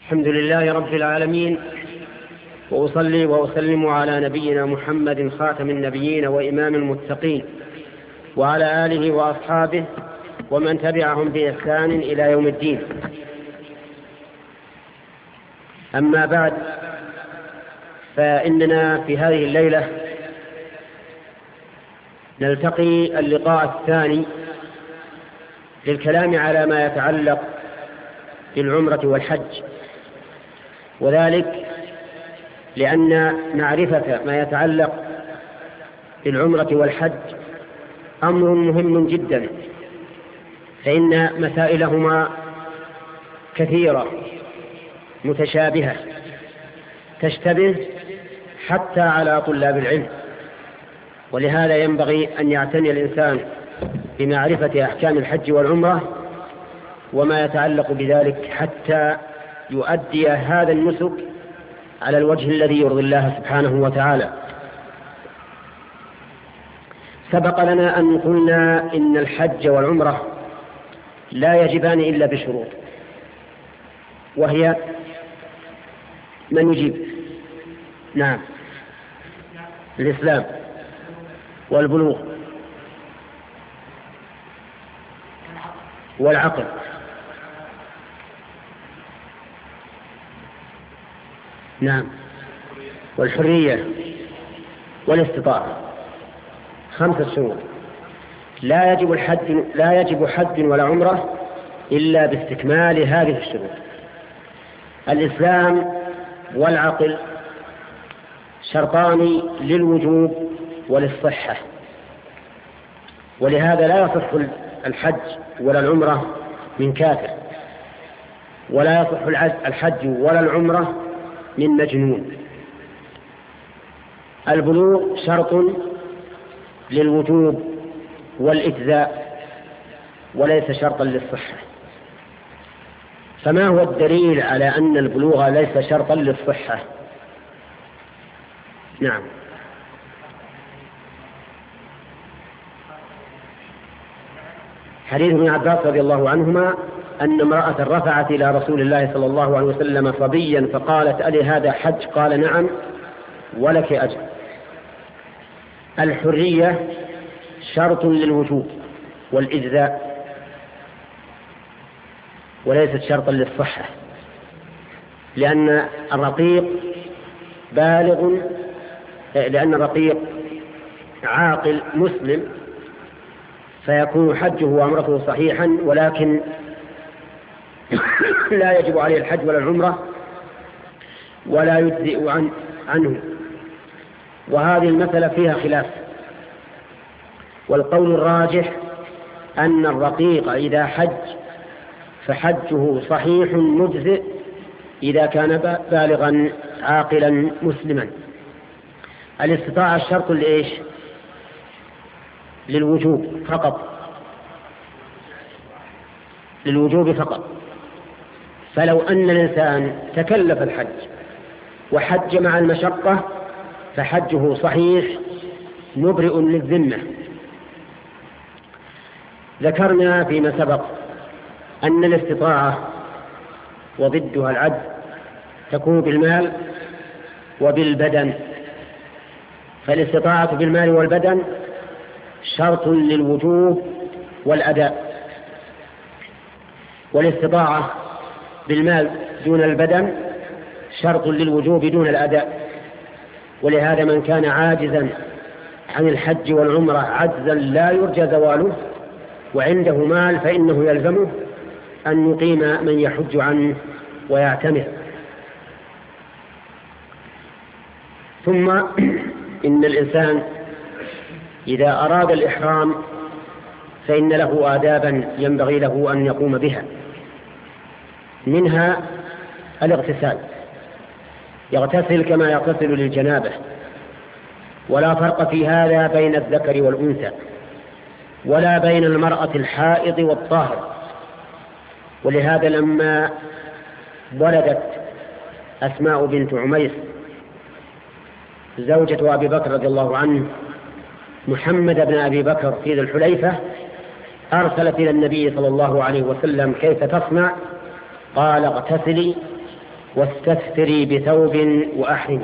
الحمد لله رب العالمين، وأصلي وأسلم على نبينا محمد خاتم النبيين وإمام المتقين، وعلى آله وأصحابه ومن تبعهم بإحسان إلى يوم الدين. أما بعد، فإننا في هذه الليلة نلتقي اللقاء الثاني للكلام على ما يتعلق بالعمرة والحج، وذلك لأن معرفة ما يتعلق بالعمرة والحج أمر مهم جدا، فإن مسائلهما كثيرة متشابهة تشتبه حتى على طلاب العلم، ولهذا ينبغي أن يعتني الإنسان بمعرفة أحكام الحج والعمرة وما يتعلق بذلك حتى يؤدي هذا النسك على الوجه الذي يرضي الله سبحانه وتعالى. سبق لنا أن قلنا إن الحج والعمرة لا يجبان إلا بشروط، وهي من يجيب؟ نعم، الإسلام والبلوغ والعقل. نعم، والحرية والاستطاعة. 5 شروط. لا يجب حج ولا عمرة إلا باستكمال هذه الشروط. الإسلام والعقل شرطان للوجوب وللصحة، ولهذا لا يصح الحج ولا العمرة من كافر، ولا يصح الحج ولا العمرة من مجنون. البلوغ شرط للوجوب والإجزاء وليس شرطا للصحة. فما هو الدليل على أن البلوغ ليس شرطا للصحة؟ نعم، حديث ابن عباس رضي الله عنهما أن امرأة رفعت إلى رسول الله صلى الله عليه وسلم صبيا فقالت: ألي هذا حج؟ قال: نعم ولك أجر. الحرية شرط للوجوب والإجزاء وليست شرطا للصحة، لأن الرقيق عاقل مسلم، فيكون حجه وعمرته صحيحا، ولكن لا يجب عليه الحج ولا العمرة ولا يجزئ عنه. وهذه المسألة فيها خلاف، والقول الراجح أن الرقيق إذا حج فحجه صحيح مجزئ إذا كان بالغا عاقلا مسلما. الاستطاعة الشرط لإيش؟ للوجوب فقط. فلو أن الإنسان تكلف الحج وحج مع المشقة فحجه صحيح مبرئ للذمة. ذكرنا فيما سبق أن الاستطاعة وضدها العجز تكون بالمال وبالبدن، فالاستطاعة بالمال والبدن شرط للوجوب والأداء، والاستطاعة بالمال دون البدن شرط للوجوب دون الأداء. ولهذا من كان عاجزا عن الحج والعمرة عجزا لا يرجى زواله وعنده مال فإنه يلزمه أن يقيم من يحج عنه ويعتمر. ثم إن الإنسان إذا أراد الإحرام فإن له آدابا ينبغي له أن يقوم بها، منها الاغتسال، يغتسل كما يغتسل للجنابة، ولا فرق في هذا بين الذكر والأنثى ولا بين المرأة الحائض والطاهر. ولهذا لما ولدت أسماء بنت عميس زوجة أبي بكر رضي الله عنه محمد بن أبي بكر في ذي الحليفة أرسلت إلى النبي صلى الله عليه وسلم: كيف تصنع؟ قال: اغتسلي واستثري بثوب وأحرمي.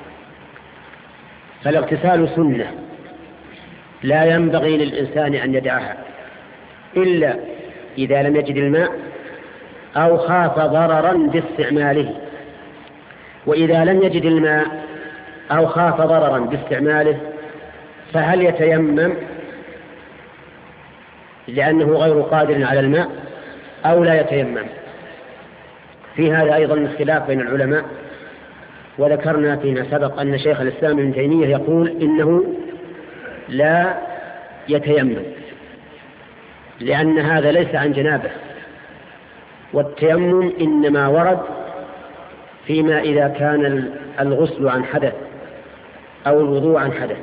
فالاغتسال سنة لا ينبغي للإنسان أن يدعها إلا إذا لم يجد الماء أو خاف ضررا باستعماله. وإذا لم يجد الماء أو خاف ضررا باستعماله فهل يتيمم لأنه غير قادر على الماء أو لا يتيمم؟ في هذا أيضا اختلاف بين العلماء، وذكرنا فيما سبق أن شيخ الإسلام ابن تيمية يقول إنه لا يتيمم لأن هذا ليس عن جنابه، والتيمم إنما ورد فيما إذا كان الغسل عن حدث أو الوضوء عن حدث.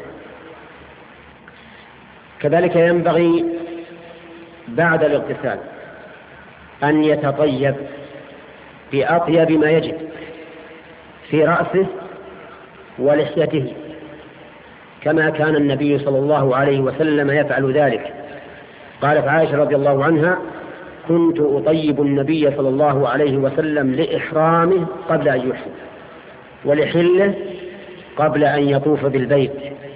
كذلك ينبغي بعد الاغتسال أن يتطيب بأطيب ما يجد في رأسه ولحيته، كما كان النبي صلى الله عليه وسلم يفعل ذلك. قالت عائشة رضي الله عنها: كنت أطيب النبي صلى الله عليه وسلم لإحرامه قبل أن يحرم ولحله قبل أن يطوف بالبيت.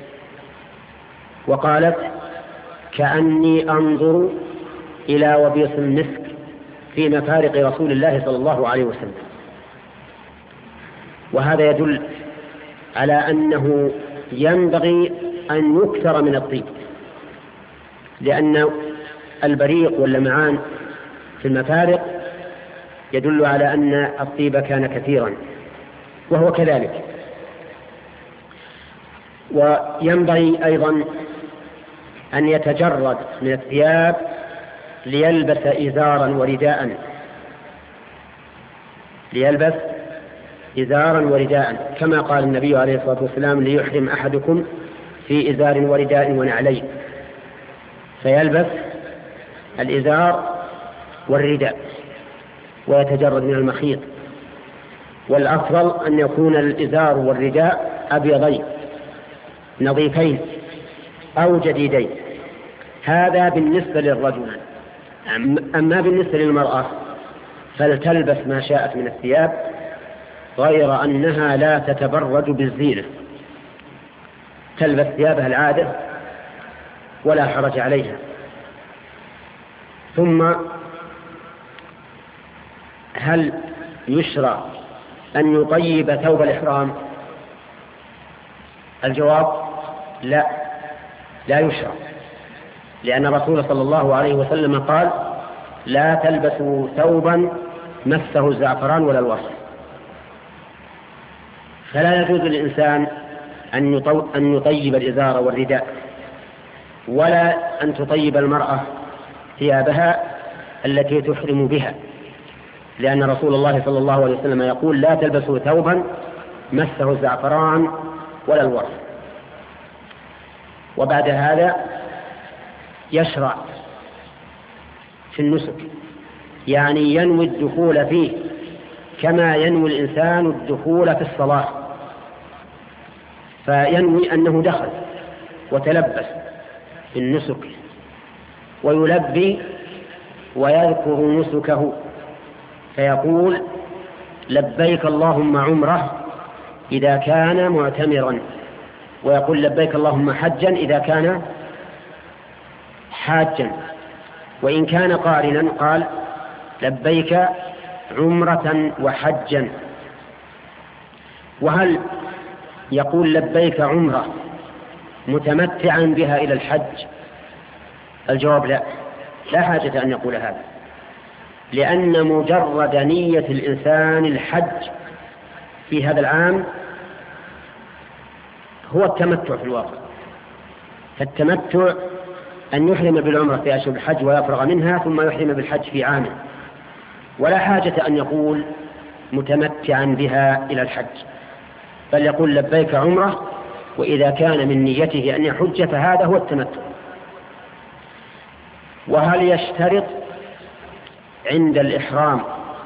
وقالت: كأني أنظر إلى وبيص المسك في مفارق رسول الله صلى الله عليه وسلم. وهذا يدل على أنه ينبغي أن يكثر من الطيب، لأن البريق واللمعان في المفارق يدل على أن الطيب كان كثيرا، وهو كذلك. وينبغي أيضا أن يتجرد من الثياب ليلبس إزارا ورداء، كما قال النبي عليه الصلاة والسلام: ليحرم أحدكم في إزار ورداء ونعلين. فيلبس الإزار والرداء ويتجرد من المخيط. والأفضل أن يكون الإزار والرداء أبيضين نظيفين أو جديدين. هذا بالنسبة للرجل. أما بالنسبة للمرأة فلتلبس ما شاءت من الثياب، غير أنها لا تتبرج بالزينة، تلبس ثيابها العادة ولا حرج عليها. ثم هل يشرع أن يطيب ثوب الإحرام؟ الجواب: لا يشرع، لأن الرسول صلى الله عليه وسلم قال: لا تلبسوا ثوبا مسه الزعفران ولا الوصف. فلا يجوز للإنسان أن يطيب الإزار والرداء، ولا أن تطيب المرأة ثيابها التي تحرم بها، لأن رسول الله صلى الله عليه وسلم يقول: لا تلبسوا ثوبا مسه الزعفران ولا الوصف. وبعد هذا يشرع في النسك، يعني ينوي الدخول فيه كما ينوي الإنسان الدخول في الصلاة، فينوي أنه دخل وتلبس في النسك، ويلبي ويذكر نسكه، فيقول: لبيك اللهم عمره إذا كان معتمرا، ويقول: لبيك اللهم حجا إذا كان حاجا، وإن كان قارنا قال: لبيك عمرة وحجا. وهل يقول لبيك عمرة متمتعا بها إلى الحج؟ الجواب: لا حاجة أن يقول هذا، لأن مجرد نية الإنسان الحج في هذا العام هو التمتع في الواقع. فالتمتع أن يحرم بالعمرة في أشهر الحج ويفرغ منها ثم يحرم بالحج في عامه، ولا حاجة أن يقول متمتعا بها إلى الحج، بل يقول لبيك عمرة، وإذا كان من نيته أن يحج فهذا هو التمتع. وهل يشترط عند الإحرام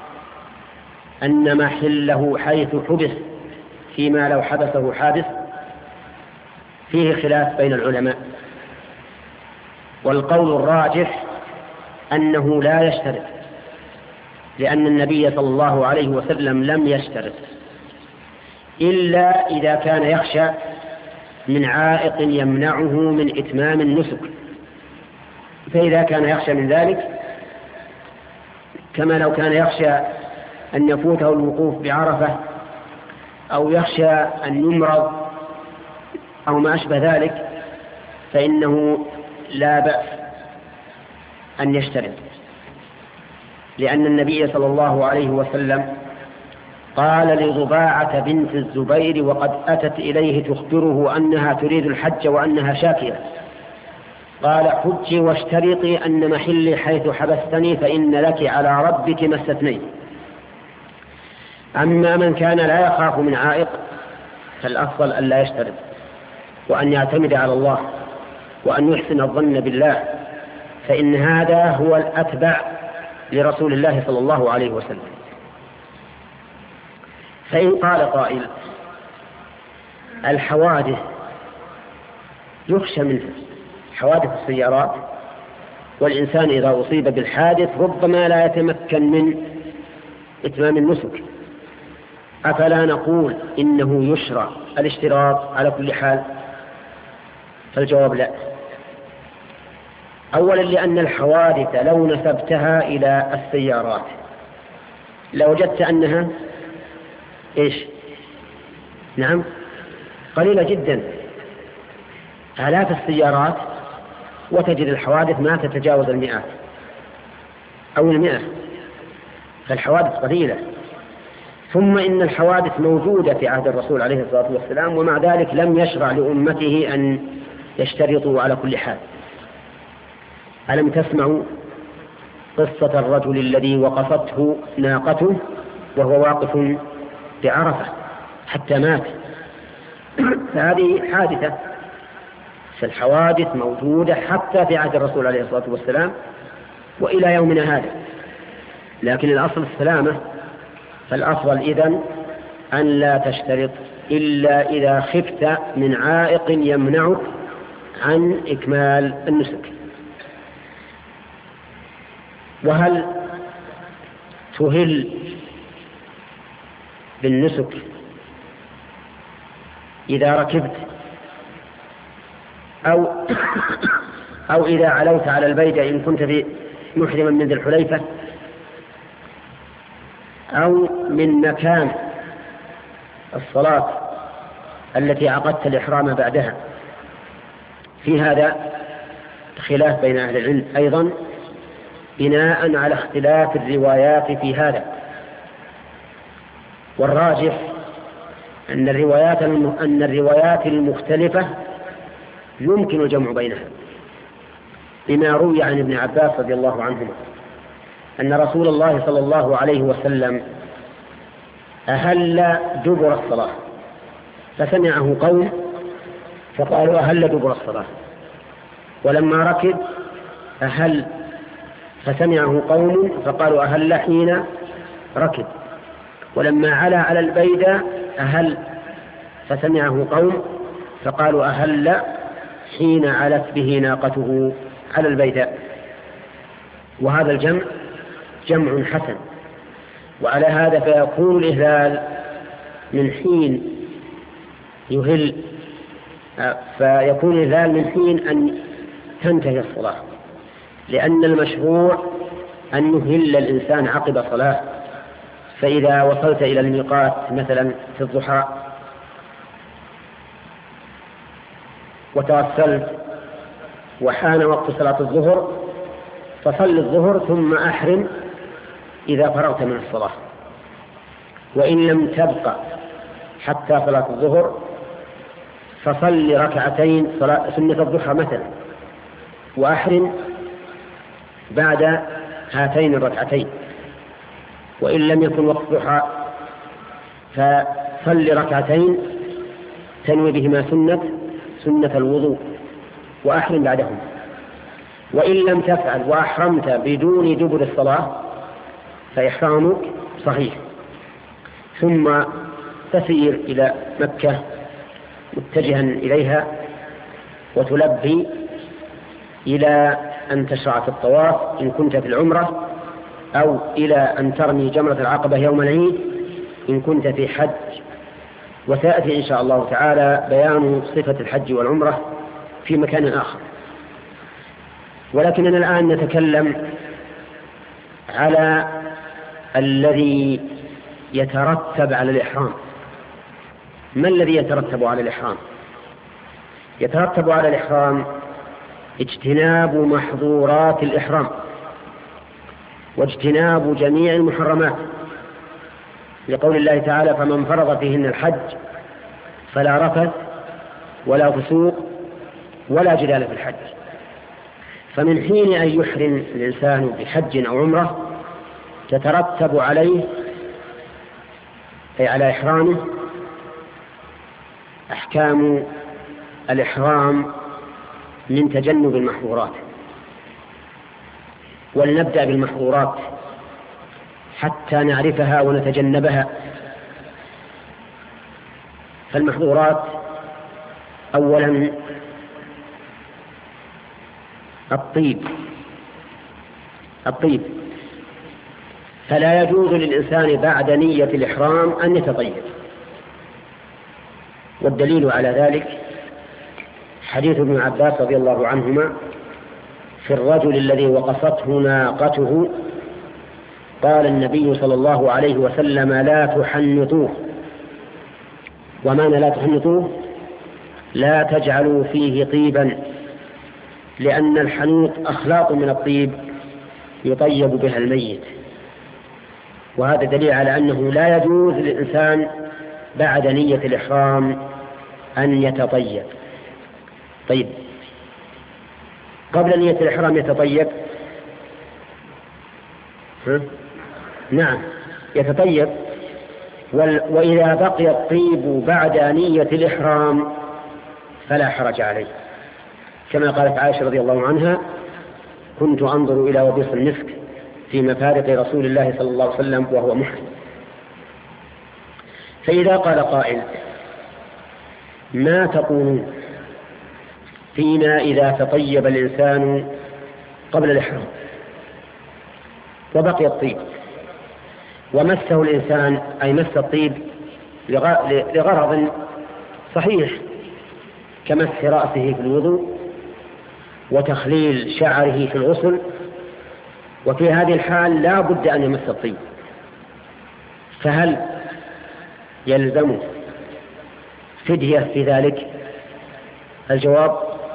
أن محله حيث حبس فيما لو حبسه حابس؟ فيه خلاف بين العلماء، والقول الراجح أنه لا يشترط، لأن النبي صلى الله عليه وسلم لم يشترط إلا إذا كان يخشى من عائق يمنعه من إتمام النسك. فإذا كان يخشى من ذلك، كما لو كان يخشى أن يفوته الوقوف بعرفة، أو يخشى أن يمرض أو ما أشبه ذلك، فإنه لا بأس أن يشترط، لأن النبي صلى الله عليه وسلم قال لضباعة بنت الزبير وقد أتت إليه تخبره أنها تريد الحج وأنها شاكية، قال حجي واشترطي أن محلي حيث حبستني فإن لك على ربك ما استثنيت. أما من كان لا يخاف من عائق فالأفضل أن لا يشترط، وأن يعتمد على الله، وأن يحسن الظن بالله، فإن هذا هو الأتبع لرسول الله صلى الله عليه وسلم. فإن قال قائل الحوادث يخشى منها، حوادث السيارات، والإنسان إذا أصيب بالحادث ربما لا يتمكن من إتمام النسك، أفلا نقول إنه يشرع الاشتراط على كل حال؟ فالجواب لا. أولا لأن الحوادث لو نسبتها إلى السيارات لوجدت أنها إيش؟ نعم، قليلة جدا، آلاف السيارات، وتجد الحوادث ما تتجاوز 100 أو 100، فالحوادث قليلة. ثم إن الحوادث موجودة في عهد الرسول عليه الصلاة والسلام، ومع ذلك لم يشرع لأمته أن يشترطوا على كل حال. ألم تسمعوا قصة الرجل الذي وقفته ناقته وهو واقف بعرفة حتى مات؟ فهذه حادثة. فالحوادث موجودة حتى في عهد الرسول عليه الصلاة والسلام وإلى يومنا هذا، لكن الأصل السلامة. فالأفضل إذن أن لا تشترط إلا إذا خفت من عائق يمنعك عن إكمال النسك. وهل تهل بالنسك إذا ركبت أو إذا علوت على البيدة إن كنت في محرما من ذي الحليفة، أو من مكان الصلاة التي عقدت الإحرام بعدها؟ في هذا خلاف بين أهل العلم أيضا بناء على اختلاف الروايات في هذا. والراجح أن الروايات المختلفة يمكن الجمع بينها، بما روي عن ابن عباس رضي الله عنهما أن رسول الله صلى الله عليه وسلم أهل دبر الصلاة، فسمعه قوم فقالوا أهل دبر الصلاة، ولما ركب أهل فسمعه قوم فقالوا أهل حين ركب، ولما علا على البيدة أهل فسمعه قوم فقالوا أهل حين علت به ناقته على البيداء. وهذا الجمع جمع حسن، وعلى هذا فيكون الإهلال من حين يهل، فيكون الإهلال من حين أن تنتهي الصلاة، لأن المشروع أن يهل الإنسان عقب صلاة. فإذا وصلت إلى الميقات مثلا في الضحى وتوسلت وحان وقت صلاة الظهر فصل الظهر ثم أحرم إذا فرغت من الصلاة، وإن لم تبقى حتى صلاة الظهر فصل ركعتين سنة الضحى مثلا وأحرم بعد هاتين الركعتين، وإن لم يكن وقت ضحى فصل ركعتين تنوي بهما سنة الوضوء وأحرم بعدهم. وإن لم تفعل وأحرمت بدون دبر الصلاة فإحرامك صحيح، ثم تسير إلى مكة متجها إليها وتلبي إلى أن تشرع في الطواف إن كنت في العمرة، أو إلى أن ترمي جمرة العقبة يوم العيد إن كنت في حج. وسيأتي إن شاء الله تعالى بيان صفة الحج والعمرة في مكان آخر. ولكننا الآن نتكلم على الذي يترتب على الإحرام. ما الذي يترتب على الإحرام؟ يترتب على الإحرام اجتناب محظورات الإحرام واجتناب جميع المحرمات، لقول الله تعالى: فمن فرض فيهن الحج فلا رفث ولا فسوق ولا جدال في الحج. فمن حين أن يحرم الإنسان بحج أو عمرة تترتب عليه، أي على إحرامه، أحكام الإحرام من تجنب المحظورات. ولنبدأ بالمحظورات حتى نعرفها ونتجنبها. فالمحظورات أولا الطيب، فلا يجوز للإنسان بعد نية الإحرام أن يتطيب. والدليل على ذلك حديث ابن عباس رضي الله عنهما في الرجل الذي وقصته ناقته، قال النبي صلى الله عليه وسلم: لا تحنطوه. ومعنى لا تحنطوه: لا تجعلوا فيه طيبا، لأن الحنوط أخلاط من الطيب يطيب بها الميت. وهذا دليل على أنه لا يجوز للإنسان بعد نية الإحرام أن يتطيب. طيب، قبل نية الإحرام يتطيب؟ نعم يتطيب. وإذا بقي الطيب بعد نية الإحرام فلا حرج عليه، كما قالت عائشة رضي الله عنها: كنت أنظر إلى وبيص المسك في مفارق رسول الله صلى الله عليه وسلم وهو محرم. فإذا قال قائل: ما تقولون فيما إذا تطيب الإنسان قبل الإحرام وبقي الطيب ومسه الإنسان، أي مس الطيب لغرض صحيح كمس رأسه في الوضوء وتخليل شعره في الغسل، وفي هذه الحال لا بد أن يمس الطيب، فهل يلزمه فدية في ذلك؟ الجواب: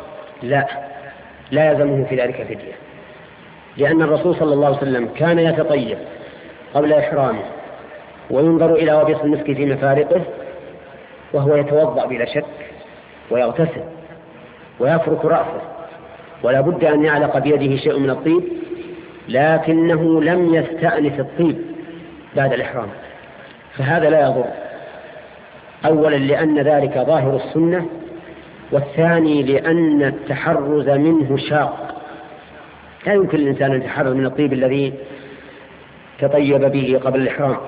لا يلزمه في ذلك فدية، لأن الرسول صلى الله عليه وسلم كان يتطيب قبل إحرامه وينظر إلى وبيص المسك في مفارقه وهو يتوضأ بلا شك ويغتسل ويفرك رأسه، ولا بد أن يعلق بيده شيء من الطيب، لكنه لم يستأنف الطيب بعد الإحرام، فهذا لا يضر. أولا لأن ذلك ظاهر السنة، والثاني لأن التحرز منه شاق، لا يمكن الإنسان أن يتحرز من الطيب الذي تطيب به قبل الإحرام.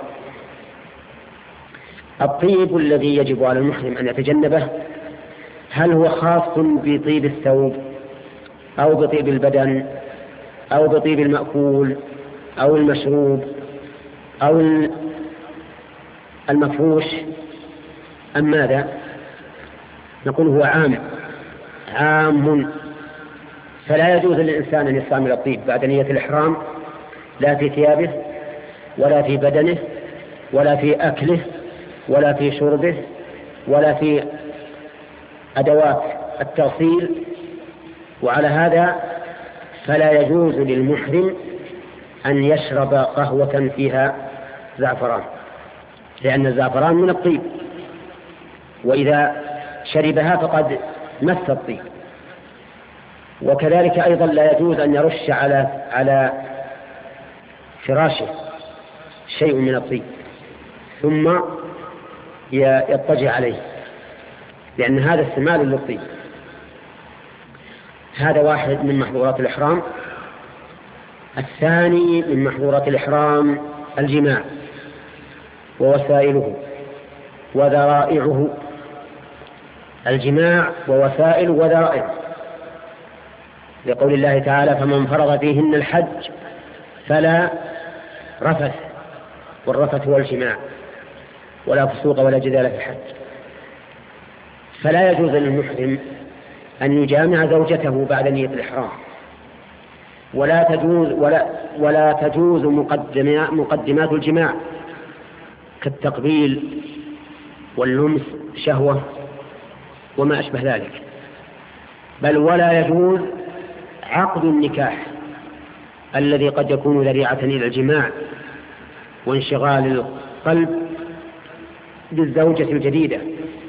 الطيب الذي يجب على المحرم أن يتجنبه هل هو خاص بطيب الثوب أو بطيب البدن أو بطيب المأكول أو المشروب أو المفروش أم ماذا؟ نقول هو عام، فلا يجوز للإنسان أن يستعمل الطيب بعد نية الإحرام، لا في ثيابه ولا في بدنه ولا في أكله ولا في شربه ولا في أدوات التغسيل. وعلى هذا فلا يجوز للمحرم أن يشرب قهوة فيها زعفران، لأن الزعفران من الطيب، وإذا شربها فقد مس الطيب. وكذلك أيضا لا يجوز أن يرش على فراشه شيء من الطيب ثم يضطجع عليه، لأن هذا استعمال للطيب. هذا واحد من محظورات الإحرام. الثاني من محظورات الإحرام الجماع ووسائله وذرائعه. الجماع ووسائل وذرائع، لقول الله تعالى: فمن فرض فيهن الحج فلا رفث، والرفث هو الجماع، ولا فسوق ولا جدال في الحج. فلا يجوز للمحرم أن يجامع زوجته بعد نية الإحرام، ولا تجوز مقدمات الجماع كالتقبيل واللمس شهوة وما أشبه ذلك، بل ولا يجوز عقد النكاح الذي قد يكون ذريعة إلى الجماع وانشغال القلب بالزوجة الجديدة،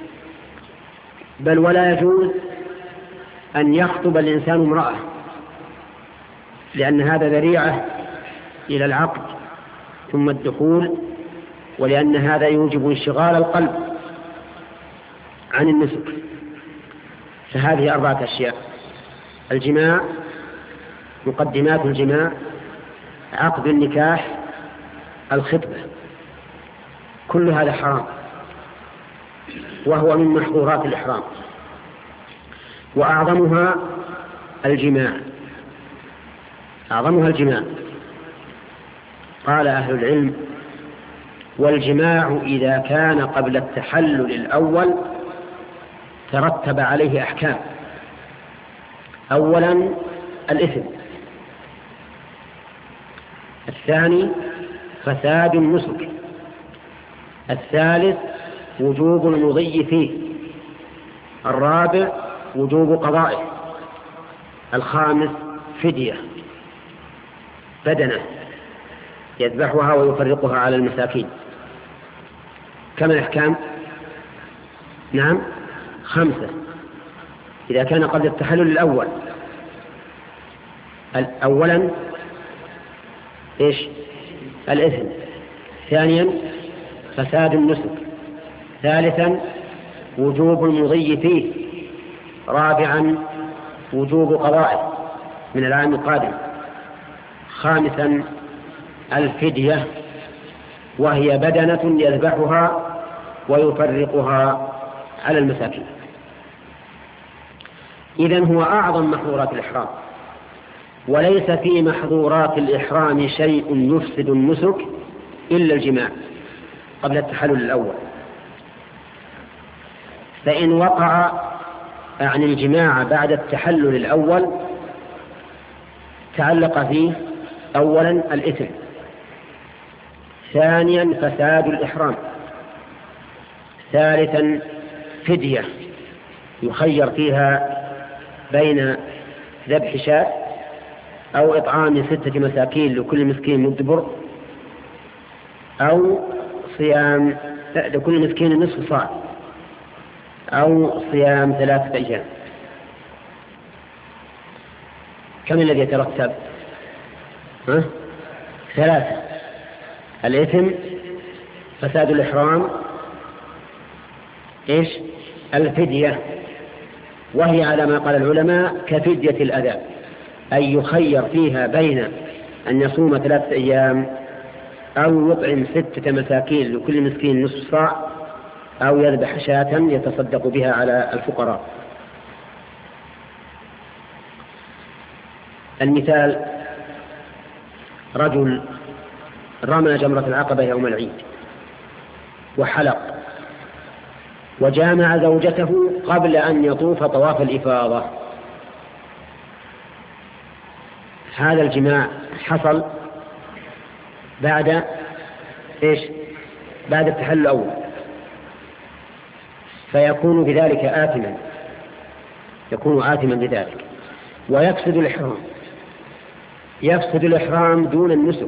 بل ولا يجوز أن يخطب الإنسان امرأة، لأن هذا ذريعة إلى العقد ثم الدخول، ولأن هذا يوجب انشغال القلب عن النسك. فهذه 4 أشياء: الجماع، مقدمات الجماع، عقد النكاح، الخطبة، كل هذا حرام، وهو من محظورات الإحرام، وأعظمها الجماع. قال أهل العلم: والجماع إذا كان قبل التحلل الأول ترتب عليه أحكام. أولا الإثم، الثاني فساد النسك، الثالث وجوب المضي فيه، الرابع وجوب قضائه، الخامس فدية بدنة يذبحها ويفرقها على المساكين. كم الأحكام؟ نعم 5. إذا كان قبل التحلل الأول: أولا إيش؟ الإثم، ثانيا فساد النسك، ثالثا وجوب المضي فيه، رابعا وجوب قضائه من العام القادم، خامسا الفدية وهي بدنة يذبحها ويفرقها على المساكين. إذن هو أعظم محظورات الإحرام، وليس في محظورات الإحرام شيء يفسد النسك إلا الجماع قبل التحلل الأول. فإن وقع عن الجماع بعد التحلل الأول تعلق فيه: أولا الإثم، ثانيا فساد الإحرام، ثالثا فدية يخير فيها بين ذبح شاة أو إطعام 6 مساكين لكل مسكين مد بر، أو صيام لكل مسكين نصف صاع، أو صيام 3 أيام. كم الذي يترتب؟ 3: الإثم، فساد الإحرام، إيش؟ الفدية، وهي على ما قال العلماء كفدية الأذى، أي يخير فيها بين أن يصوم 3 أيام أو يطعم 6 مساكين لكل مسكين نصف صاع، أو يذبح شاة يتصدق بها على الفقراء. المثال: رجل رمى جمرة العقبة يوم العيد وحلق وجامع زوجته قبل أن يطوف طواف الإفاضة. هذا الجماع حصل بعد إيش؟ بعد التحلل الأول، فيكون بذلك آثما، يكون آثما بذلك، ويفسد الإحرام، يفسد الإحرام دون النسك.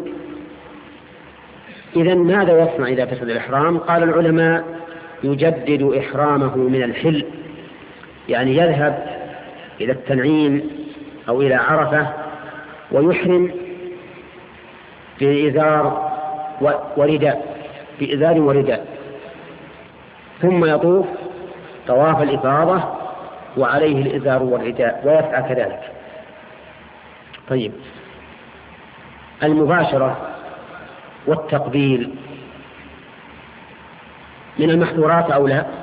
إذن ماذا يصنع إذا فسد الإحرام؟ قال العلماء: يجدد إحرامه من الحل، يعني يذهب إلى التنعيم أو إلى عرفة ويحرم بإزار ورداء، بإزار ورداء، ثم يطوف طواف الإفاضة وعليه الإزار والرداء ويفعل كذلك. طيب، المباشرة والتقبيل من المحظورات أو لا؟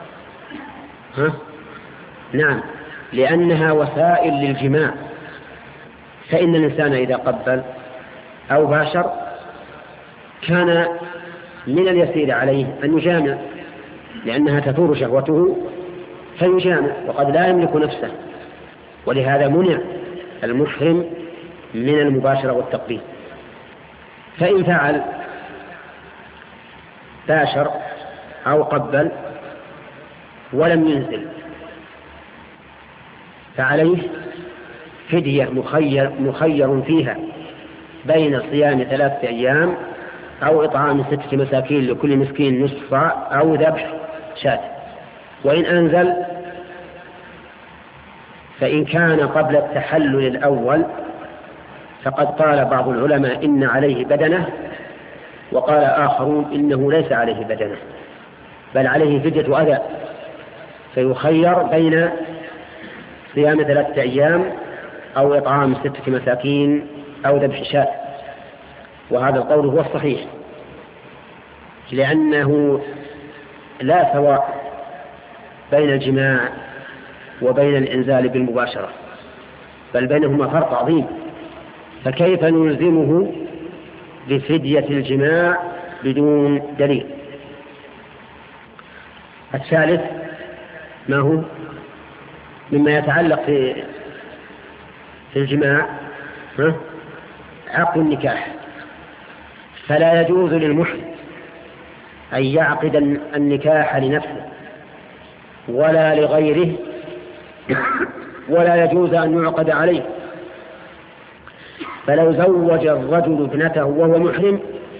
نعم، لأنها وسائل للجماع، فإن الإنسان إذا قبل أو باشر كان من اليسير عليه أن يجامع لأنها تثور شهوته فيجامع، وقد لا يملك نفسه، ولهذا منع المحرم من المباشرة والتقبيل. فإن فعل باشر أو قبل ولم ينزل فعليه فدية مخير فيها بين صيام 3 أيام أو إطعام 6 مساكين لكل مسكين نصف صاع أو ذبح شاة. وإن أنزل فإن كان قبل التحلل الأول فقد قال بعض العلماء إن عليه بدنة، وقال آخرون إنه ليس عليه بدنة بل عليه فدية أذى، فيخير بين صيام 3 أيام أو إطعام 6 مساكين أو ذبح شاة. وهذا القول هو الصحيح، لأنه لا سواء بين الجماع وبين الإنزال بالمباشرة، بل بينهما فرق عظيم، فكيف نلزمه بفدية الجماع بدون دليل؟ الثالث ما هو مما يتعلق في الجماع عقد النكاح. فلا يجوز للمحرم أن يعقد النكاح لنفسه ولا لغيره، ولا يجوز أن يعقد عليه. فلو زوج الرجل ابنته وهو محرم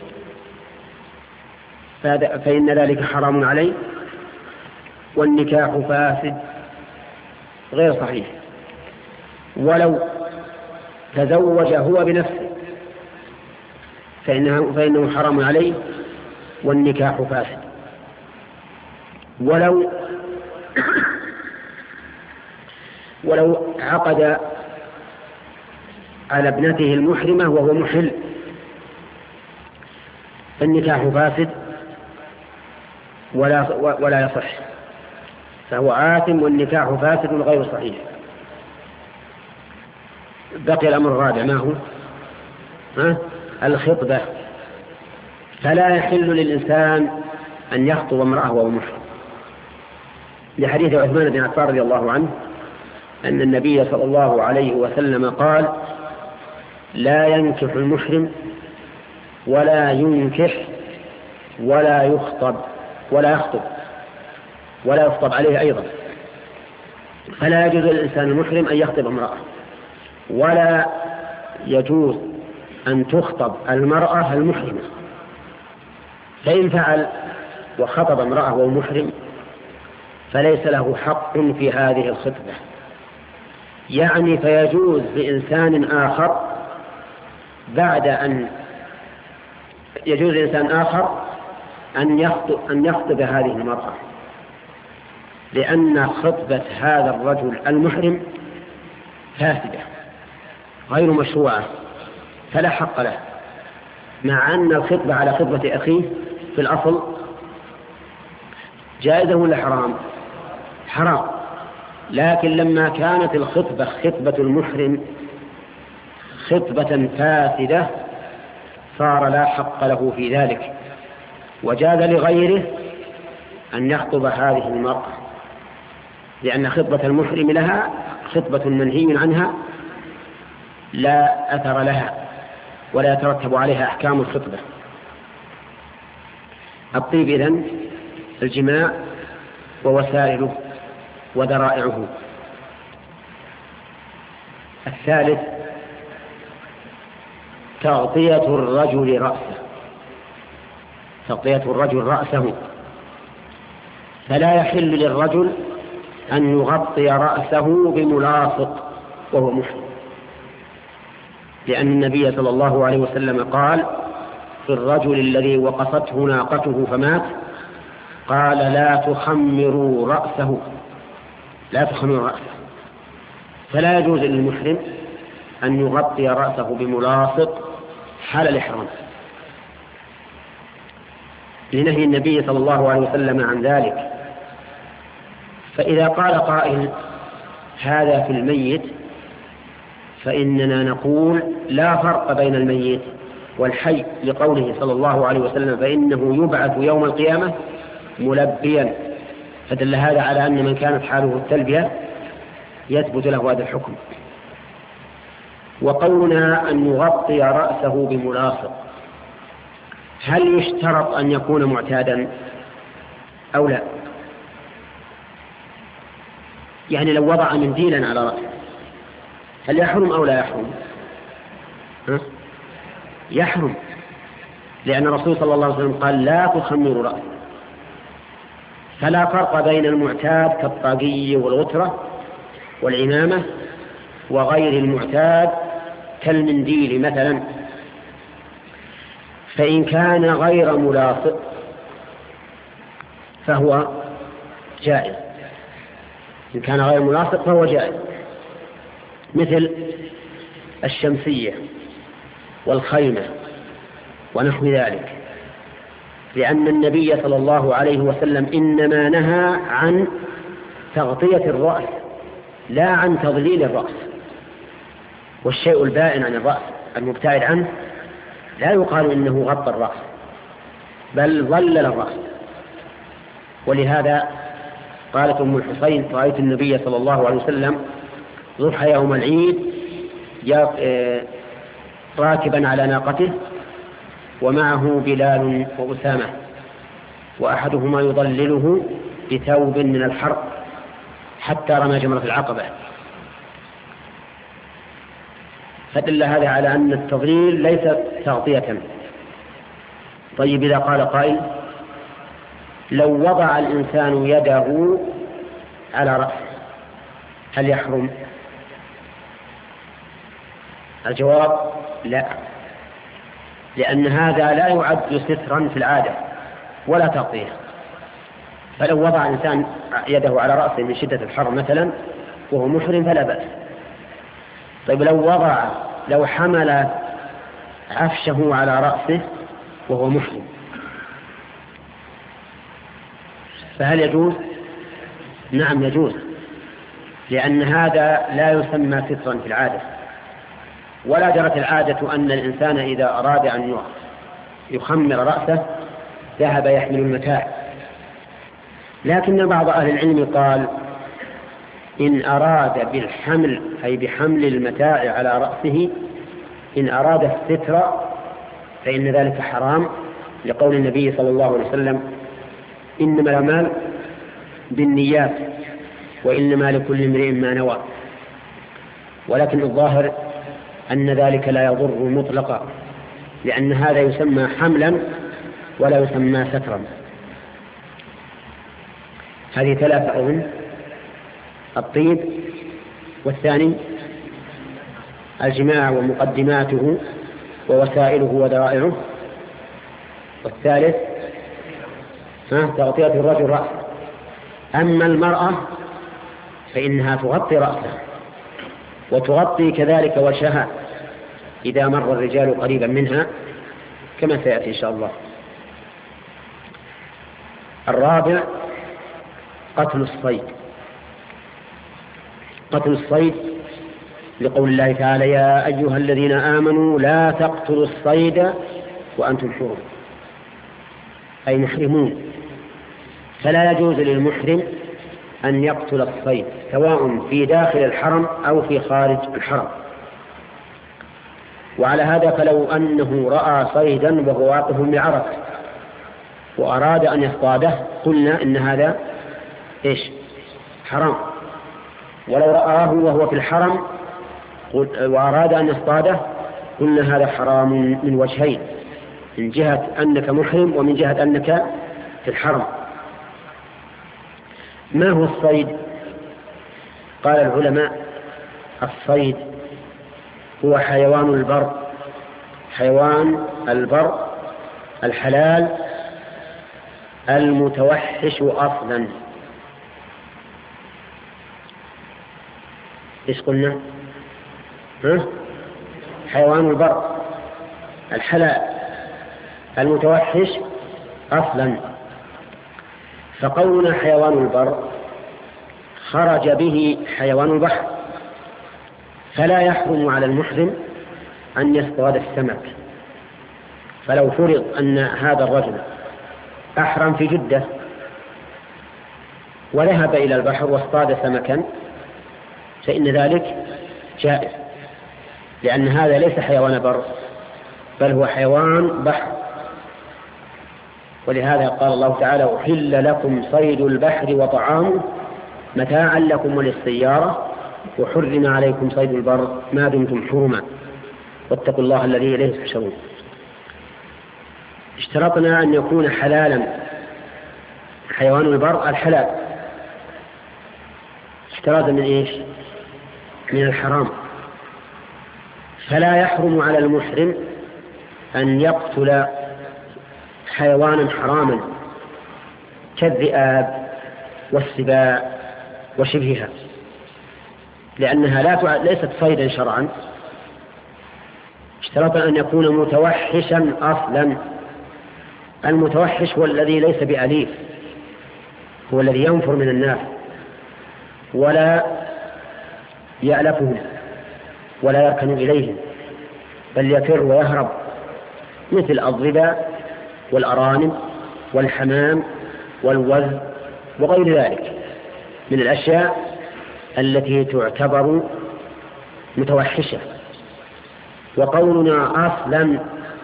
فإن ذلك حرام عليه والنكاح فاسد غير صحيح. ولو تزوج هو بنفسه فإنه حرام عليه والنكاح فاسد. ولو عقد على ابنته المحرمة وهو محل فالنكاح فاسد ولا يصح، فهو آثم والنكاح فاسد غير صحيح. بقي الأمر الرابع ما هو الخطبة. فلا يحل للإنسان أن يخطب امرأة وهو محرم، لحديث عثمان بن عفان رضي الله عنه أن النبي صلى الله عليه وسلم قال: لا ينكح المحرم ولا ينكح ولا يخطب ولا يخطب عليه أيضا. فلا يجوز للإنسان المحرم أن يخطب امرأة، ولا يجوز أن تخطب المرأة المحرمة. فإن فعل وخطب امرأة وهو محرم فليس له حق في هذه الخطبة، يعني فيجوز لإنسان آخر يجوز لإنسان آخر أن يخطب هذه المرأة، لأن خطبة هذا الرجل المحرم فاسدة غير مشروعة فلا حق له، مع أن الخطبة على خطبة أخيه في الأصل جائزة ولا حرام؟ حرام. لكن لما كانت الخطبة خطبة المحرم خطبة فاسدة صار لا حق له في ذلك، وجاز لغيره أن يخطب هذه المرأة، لأن خطبة المحرم لها خطبة منهي عنها لا أثر لها ولا يترتب عليها أحكام الخطبة. الطيب إذن الجماع ووسائله وذرائعه. الثالث تغطية الرجل رأسه. فلا يحل للرجل أن يغطي رأسه بملاصق وهو محرم، لأن النبي صلى الله عليه وسلم قال في الرجل الذي وقصته ناقته فمات قال لا تخمروا رأسه. فلا يجوز للمحرم أن يغطي رأسه بملاصق حال الإحرام، لنهي النبي صلى الله عليه وسلم عن ذلك. فإذا قال قائل هذا في الميت فإننا نقول لا فرق بين الميت والحي لقوله صلى الله عليه وسلم فإنه يبعث يوم القيامة ملبيا، فدل هذا على أن من كانت حاله التلبية يثبت له هذا الحكم. وقولنا أن يغطي رأسه بملاصق، هل يشترط أن يكون معتادا أو لا؟ يعني لو وضع منديلا على رأسه هل يحرم أو لا يحرم؟ يحرم، لأن الرسول صلى الله عليه وسلم قال لا تخمروا رأسه. فلا فرق بين المعتاد كالطاقية والغترة والعمامة وغير المعتاد كالمنديل مثلا. فإن كان غير ملاصق فهو جائز، إن كان غير ملاصق فهو جائز، مثل الشمسية والخيمة ونحو ذلك، لأن النبي صلى الله عليه وسلم إنما نهى عن تغطية الرأس لا عن تضليل الرأس. والشيء البائن عن الرأس المبتعد عنه لا يقال إنه غطى الرأس بل ظلل الرأس. ولهذا قالت أم الحسين رأيت النبي صلى الله عليه وسلم ضحى يوم العيد راكبا على ناقته ومعه بلال وأسامة، وأحدهما يضلله بثوب من الحرق حتى رمى جمرة العقبة. فدل هذا على أن التضليل ليس تغطية. طيب إذا قال قائل لو وضع الإنسان يده على رأسه هل يحرم؟ الجواب لا، لأن هذا لا يعد سترا في العادة ولا تغطية. فلو وضع إنسان يده على رأسه من شدة الحر مثلا وهو محرم فلا بأس. طيب لو حمل عفشه على رأسه وهو محرم فهل يجوز؟ نعم يجوز، لأن هذا لا يسمى سترا في العادة، ولا جرت العادة أن الإنسان إذا أراد أن يخمر رأسه ذهب يحمل المتاع. لكن بعض أهل العلم قال إن أراد بالحمل أي بحمل المتاع على رأسه إن أراد الستر فإن ذلك حرام، لقول النبي صلى الله عليه وسلم إنما الأعمال بالنيات وإنما لكل امرئ ما نوى. ولكن الظاهر أن ذلك لا يضر مطلقا، لأن هذا يسمى حملا ولا يسمى سترا. هذه ثلاثة أظن: الطيب، والثاني الجماع ومقدماته ووسائله وذرائعه، والثالث تغطية الرجل رأسه. أما المرأة فإنها تغطي رأسها وتغطي كذلك وجهها إذا مر الرجال قريبا منها كما سيأتي إن شاء الله. الرابع قتل الصيد. قتل الصيد لقول الله تعالى يا أيها الذين آمنوا لا تقتلوا الصيد وأنتم حرم، أي محرمون. فلا يجوز للمحرم أن يقتل الصيد سواء في داخل الحرم أو في خارج الحرم. وعلى هذا فلو أنه رأى صيدا وهو واقف بعرفة وأراد أن يصطاده قلنا إن هذا حرام. ولو رآه وهو في الحرم وأراد أن يصطاده قلنا هذا حرام من وجهين: من جهة أنك محرم ومن جهة أنك في الحرم. ما هو الصيد؟ قال العلماء الصيد هو حيوان البر الحلال المتوحش أصلا. إيش قلنا؟ حيوان البر الحلال المتوحش أصلا. فقولنا حيوان البر خرج به حيوان البحر، فلا يحرم على المحرم أن يصطاد السمك فلو فرض أن هذا الرجل أحرم في جدة وذهب إلى البحر واصطاد سمكا فإن ذلك جائز، لأن هذا ليس حيوان بر بل هو حيوان بحر. ولهذا قال الله تعالى: أحل لكم صيد البحر وطعامه متاعا لكم وللسيارة وحرم عليكم صيد البر ما دمتم حرما واتقوا الله الذي إليه تحشرون. اشترطنا أن يكون حلالا حيوان البر الحلال، اشتراطا من إيش؟ من الحرام. فلا يحرم على المحرم أن يقتل حيوانا حراما كالذئاب والسباع وشبهها، لأنها ليست صيدا شرعا. اشترط أن يكون متوحشا أصلا. المتوحش هو الذي ليس بأليف، هو الذي ينفر من الناس ولا يألفهم ولا يركن إليهم، بل يفر ويهرب، مثل الضباء والأرانب والحمام والوز وغير ذلك من الأشياء التي تعتبر متوحشة. وقولنا أصلا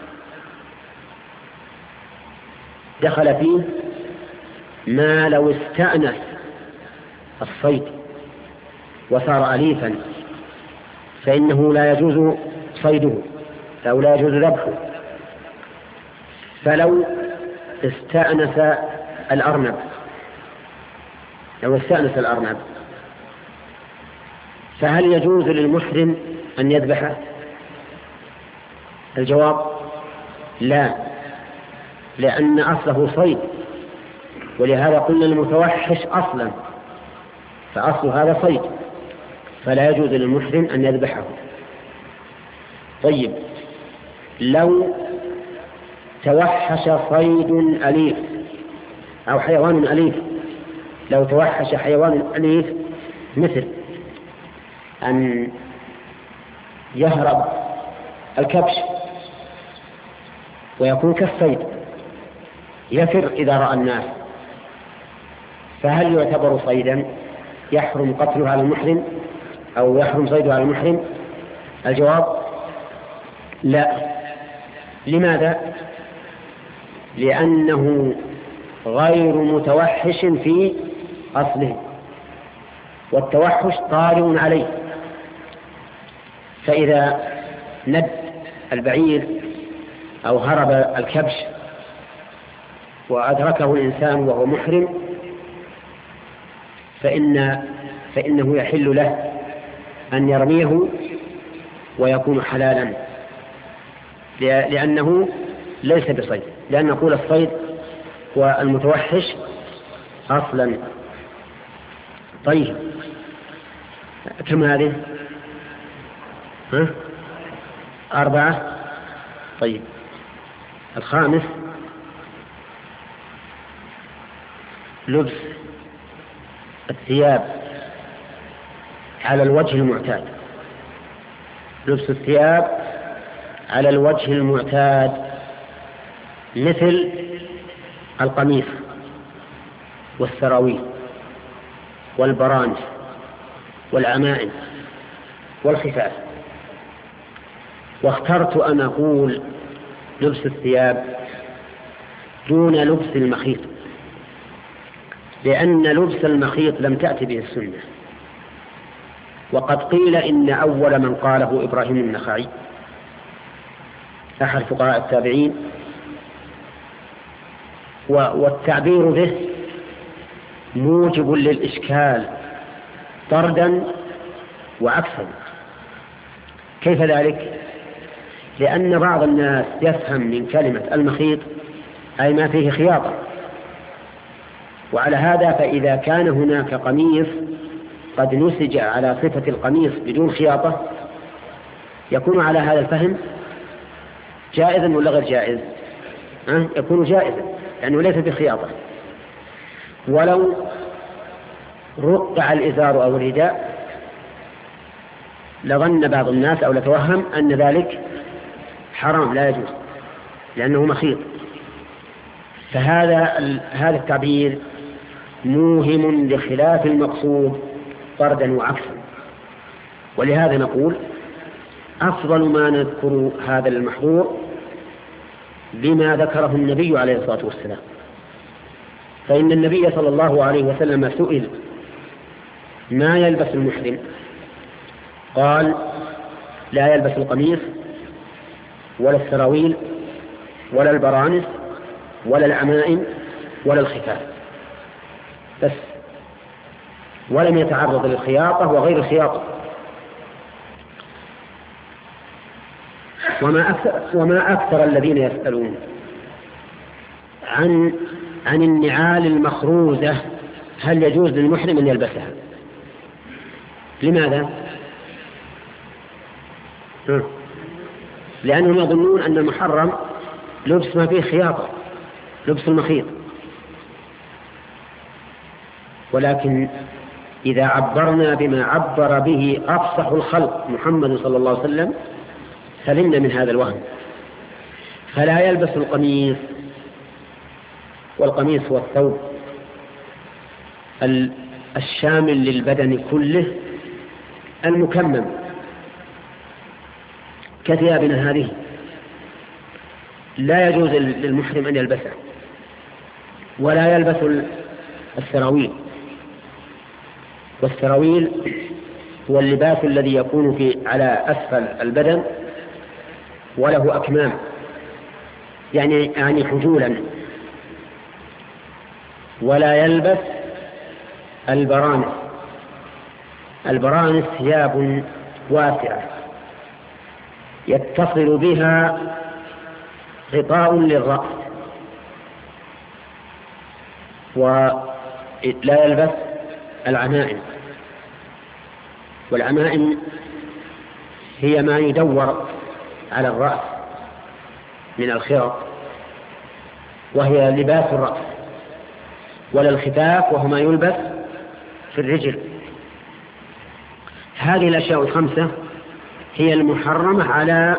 دخل فيه ما لو استأنس الصيد وصار أليفا فإنه لا يجوز صيده أو لا يجوز ذبحه. فلو استأنس الأرنب، فهل يجوز للمحرم أن يذبحه؟ الجواب لا، لأن أصله صيد، ولهذا قلنا المتوحش أصلا، فأصل هذا صيد، فلا يجوز للمحرم أن يذبحه. طيب، لو توحش صيد أليف أو حيوان أليف، لو توحش حيوان أليف مثل أن يهرب الكبش ويكون كالصيد يفر إذا رأى الناس، فهل يعتبر صيدا يحرم قتله على المحرم أو يحرم صيده على المحرم؟ الجواب لا. لماذا؟ لأنه غير متوحش في أصله، والتوحش طارئ عليه. فإذا ند البعير أو هرب الكبش وأدركه الإنسان وهو محرم فإنه يحل له أن يرميه ويكون حلالا، لأنه ليس بصيد، لأن نقول الصيد والمتوحش أصلا. طيب، كم هذه؟ 4. طيب، الخامس لبس الثياب على الوجه المعتاد. لبس الثياب على الوجه المعتاد مثل القميص والسراويل والبرانس والعمائم والخفاف. واخترت أن أقول لبس الثياب دون لبس المخيط، لأن لبس المخيط لم تأتي به السنة، وقد قيل إن أول من قاله إبراهيم النخعي أحد فقهاء التابعين، والتعبير به موجب للإشكال طردا وعكسا. كيف ذلك؟ لأن بعض الناس يفهم من كلمة المخيط أي ما فيه خياطة، وعلى هذا فإذا كان هناك قميص قد نسج على صفة القميص بدون خياطة يكون على هذا الفهم جائزا ولا غير جائز؟ يكون جائزا لأنه ليس بخياطة. ولو رقع الإزار أو الرداء لظن بعض الناس أو لتوهم أن ذلك حرام لا يجوز، لأنه مخيط. هذا التعبير موهم لخلاف المقصود طردا وعكسا. ولهذا نقول أفضل ما نذكر هذا المحظور بما ذكره النبي عليه الصلاة والسلام. فإن النبي صلى الله عليه وسلم سئل ما يلبس المحرم، قال لا يلبس القميص ولا السراويل ولا البرانس ولا العمائم ولا الخفاف بس، ولم يتعرض للخياطة وغير الخياطة. وما أكثر الذين يسألون عن النعال المخروزة هل يجوز للمحرم أن يلبسها؟ لماذا؟ لأنهم يظنون أن المحرم لبس ما فيه خياطة، لبس المخيط. ولكن إذا عبرنا بما عبر به أفصح الخلق محمد صلى الله عليه وسلم سلمنا من هذا الوهم. فلا يلبس القميص، والقميص هو الثوب الشامل للبدن كله المكمم كثيابنا هذه، لا يجوز للمحرم أن يلبسه. ولا يلبس السراويل، والسراويل هو اللباس الذي يكون على أسفل البدن وله أكمام، يعني حجولا. ولا يلبس البرانس. البرانس ثياب واسعة يتصل بها غطاء للرأس. ولا يلبس العمائم، والعمائم هي ما يدور على الرأس من الخرق، وهي لباس الرأس. ولا الخفاف وهو ما يلبس في الرجل. هذه الأشياء الخمسة هي المحرمة على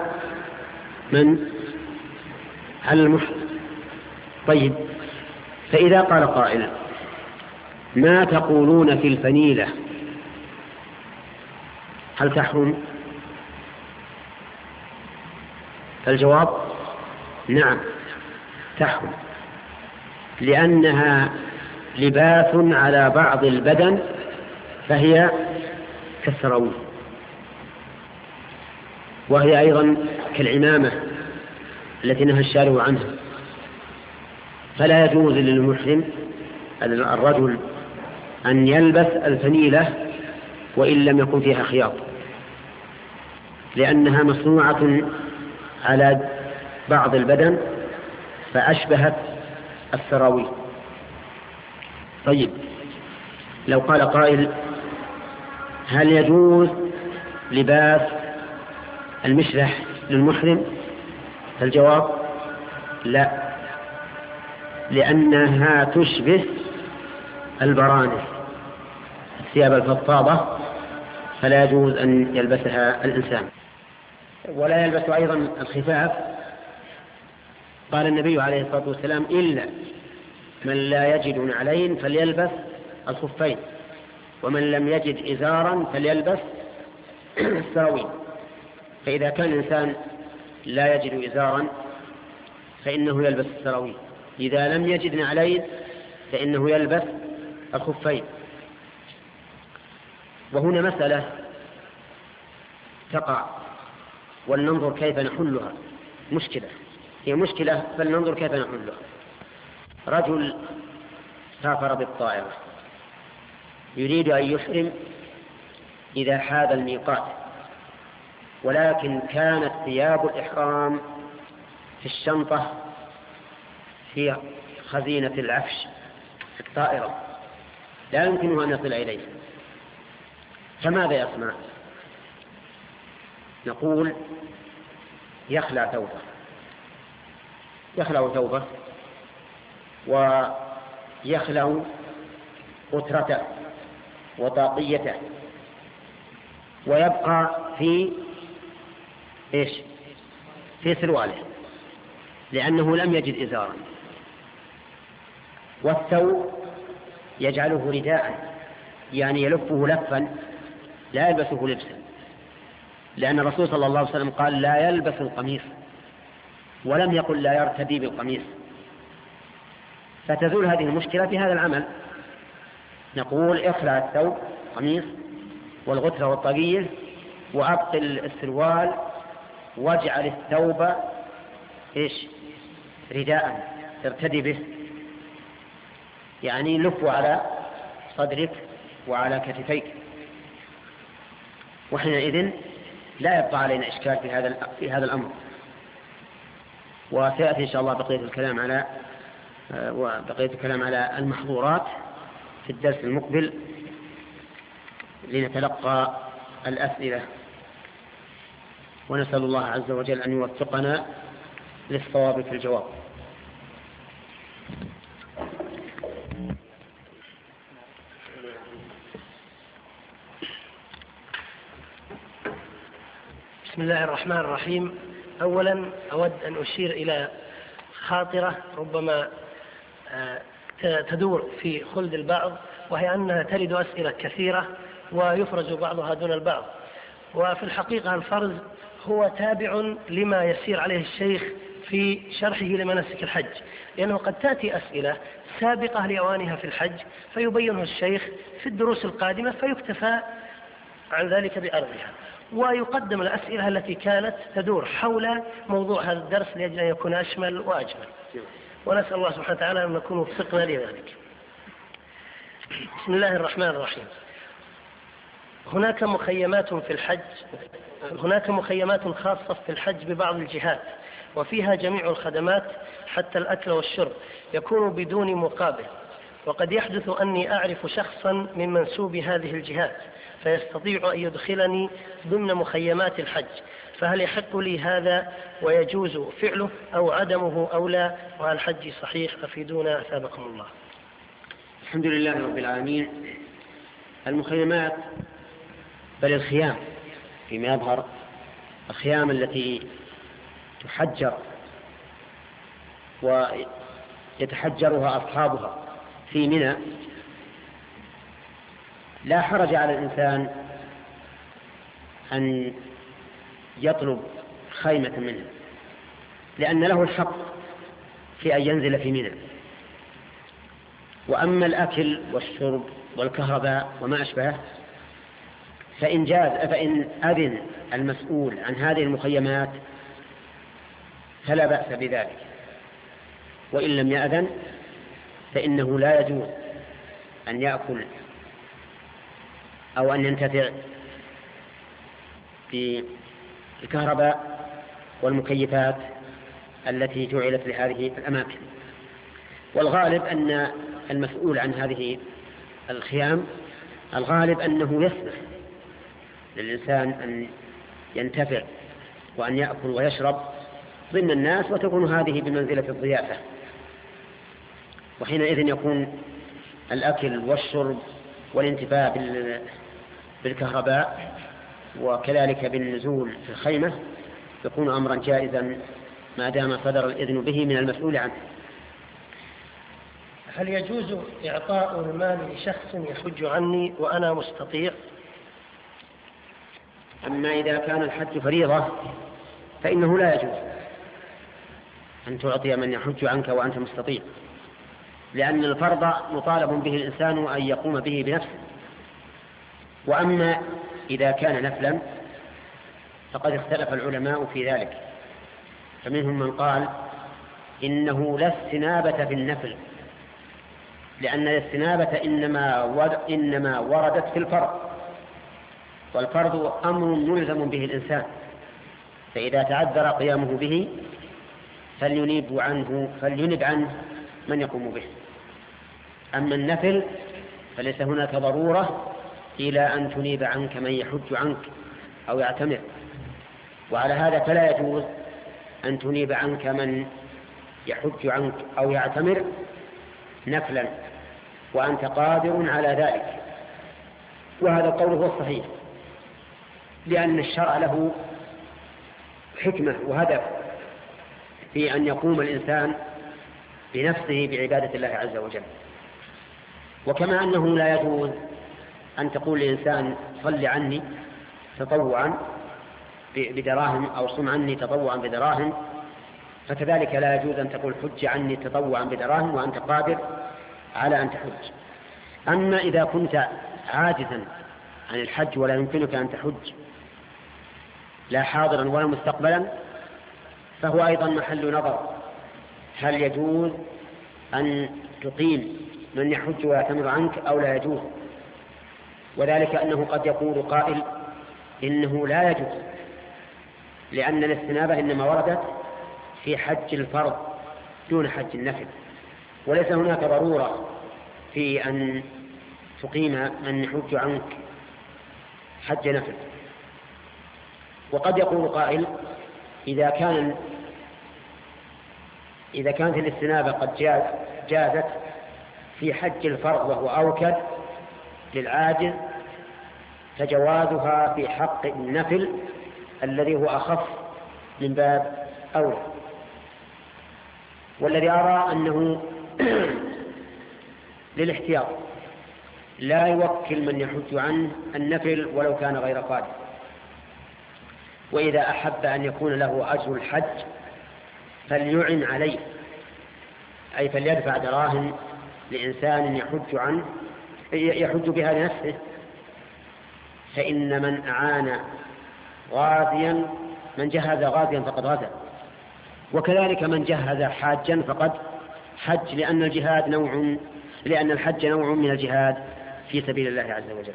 المحرم. طيب، فإذا قال قائل ما تقولون في الفنيلة هل تحرم؟ الجواب نعم تحرم، لأنها لباس على بعض البدن فهي كالسراويل، وهي أيضا كالعمامة التي نهى الشارع عنها. فلا يجوز للمحرم الرجل أن يلبس الفنيلة وإن لم يكن فيها خياط، لأنها مصنوعة على بعض البدن فأشبهت السراويل. طيب، لو قال قائل هل يجوز لباس المشرح للمحرم؟ الجواب لا، لأنها تشبه البرانس الثياب الفضفاضة، فلا يجوز أن يلبسها الإنسان. ولا يلبس أيضا الخفاف. قال النبي عليه الصلاة والسلام إلا من لا يجد نعلين فليلبس الخفين، ومن لم يجد إزارا فليلبس السراويل. فإذا كان الإنسان لا يجد إزارا فإنه يلبس السراويل، إذا لم يجد نعلين فإنه يلبس الخفين. وهنا مسألة تقع ولننظر كيف نحلها. مشكلة، هي مشكلة فلننظر كيف نحلها. رجل سافر بالطائرة يريد أن يحرم إذا حاذ الميقات، ولكن كانت ثياب الإحرام في الشنطة في خزينة العفش في الطائرة، لا يمكنه أن يصل إليه، فماذا يصنع؟ نقول يخلع ثوبه ويخلع قطرته وطاقيته، ويبقى في سرواله، لأنه لم يجد إزارا. والثوب يجعله رداء، يعني يلفه لفا لا يلبسه لبسا، لأن الرسول صلى الله عليه وسلم قال لا يلبس القميص، ولم يقل لا يرتدي بالقميص. فتزول هذه المشكلة في هذا العمل. نقول اخلع الثوب قميص والغترة والطاقية وأبطل السروال، واجعل الثوب رداء ارتدي به، يعني لفه على صدرك وعلى كتفيك، وحينئذ لا يبقى علينا إشكال في هذا الأمر. وسيأتي إن شاء الله بقية الكلام على المحظورات في الدرس المقبل لنتلقى الأسئلة، ونسأل الله عز وجل أن يوفقنا للصواب في الجواب. بسم الله الرحمن الرحيم. أولا أود أن أشير إلى خاطرة ربما تدور في خلد البعض، وهي أنها ترد أسئلة كثيرة ويفرز بعضها دون البعض. وفي الحقيقة الفرز هو تابع لما يسير عليه الشيخ في شرحه لمناسك الحج، لأنه قد تأتي أسئلة سابقة لأوانها في الحج فيبينها الشيخ في الدروس القادمة فيكتفى عن ذلك بأرضها، ويقدم الأسئلة التي كانت تدور حول موضوع هذا الدرس لأجل أن يكون أشمل وأجمل، ونسأل الله سبحانه وتعالى أن نكون وفقنا لذلك. بسم الله الرحمن الرحيم. هناك مخيمات خاصة في الحج ببعض الجهات، وفيها جميع الخدمات حتى الأكل والشرب يكون بدون مقابل، وقد يحدث أني أعرف شخصا من منسوب هذه الجهات فيستطيع أن يدخلني ضمن مخيمات الحج، فهل يحق لي هذا ويجوز فعله أو عدمه أو لا؟ وهل حجي صحيح؟ أفيدونا أثابكم الله. الحمد لله رب العالمين. المخيمات بل الخيام فيما يظهر، الخيام التي تحجر ويتحجرها أصحابها في منى، لا حرج على الإنسان أن يطلب خيمة منه، لأن له الحق في أن ينزل في منى. وأما الأكل والشرب والكهرباء وما أشبهه فإن أذن المسؤول عن هذه المخيمات فلا بأس بذلك، وإن لم يأذن فإنه لا يجوز أن يأكل أو أن ينتفع بالكهرباء والمكيفات التي جعلت لهذه الأماكن. والغالب أن المسؤول عن هذه الخيام الغالب أنه يسمح للإنسان أن ينتفع وأن يأكل ويشرب ضمن الناس، وتكون هذه بمنزلة الضيافة، وحينئذ يكون الأكل والشرب والانتفاع بالكهرباء وكذلك بالنزول في الخيمة يكون أمرا جائزا ما دام صدر الإذن به من المسؤول عنه. هل يجوز إعطاء المال لشخص يحج عني وأنا مستطيع؟ أما إذا كان الحج فريضة فإنه لا يجوز أن تعطي من يحج عنك وأنت مستطيع، لأن الفرض مطالب به الإنسان أن يقوم به بنفسه. وأما إذا كان نفلا فقد اختلف العلماء في ذلك، فمنهم من قال إنه لا استنابة في النفل، لأن الاستنابة إنما وردت في الفرض، والفرض أمر ملزم به الإنسان، فإذا تعذر قيامه به فلينب عنه من يقوم به. أما النفل فليس هناك ضرورة إلى أن تنيب عنك من يحج عنك أو يعتمر، وعلى هذا فلا يجوز أن تنيب عنك من يحج عنك أو يعتمر نفلا وأنت قادر على ذلك. وهذا القول هو الصحيح، لأن الشرع له حكمة وهدف في أن يقوم الإنسان بنفسه بعبادة الله عز وجل. وكما أنه لا يجوز أن تقول لإنسان صل عني تطوعا بدراهم أو صم عني تطوعا بدراهم، فكذلك لا يجوز أن تقول حج عني تطوعا بدراهم وأنت قادر على أن تحج. أما إذا كنت عاجزا عن الحج ولا يمكنك أن تحج لا حاضرا ولا مستقبلا، فهو أيضا محل نظر، هل يجوز أن تقيم من يحج ويعتمر عنك أو لا يجوز؟ وذلك أنه قد يقول قائل إنه لا يجوز، لأن الاستنابة إنما وردت في حج الفرض دون حج النفل، وليس هناك ضرورة في أن تقيم من يحج عنك حج نفل. وقد يقول قائل إذا كانت الاستنابة قد جازت في حج الفرض وهو أوكد للعاجز، فجوازها في حق النفل الذي هو أخف من باب أولى. والذي أرى أنه للاحتياط لا يوكل من يحج عنه النفل ولو كان غير قادر، وإذا أحب أن يكون له أجر الحج فليعن عليه، أي فليدفع دراهم لإنسان يحج بها لنفسه، فإن من أعان غازيا من جهز غازيا فقد غزا، وكذلك من جهز حاجا فقد حج، لأن الحج نوع من الجهاد في سبيل الله عز وجل.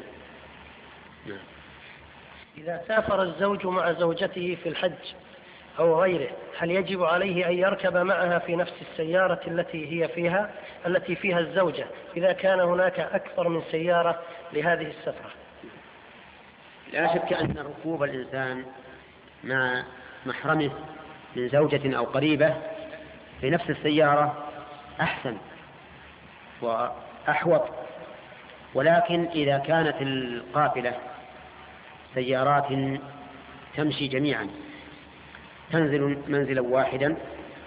إذا سافر الزوج مع زوجته في الحج أو غيره، هل يجب عليه أن يركب معها في نفس السيارة التي فيها الزوجة إذا كان هناك أكثر من سيارة لهذه السفرة؟ لا شك أن ركوب الإنسان مع محرمه من زوجة أو قريبة في نفس السيارة أحسن وأحوط، ولكن إذا كانت القافلة سيارات تمشي جميعا تنزل منزلا واحدا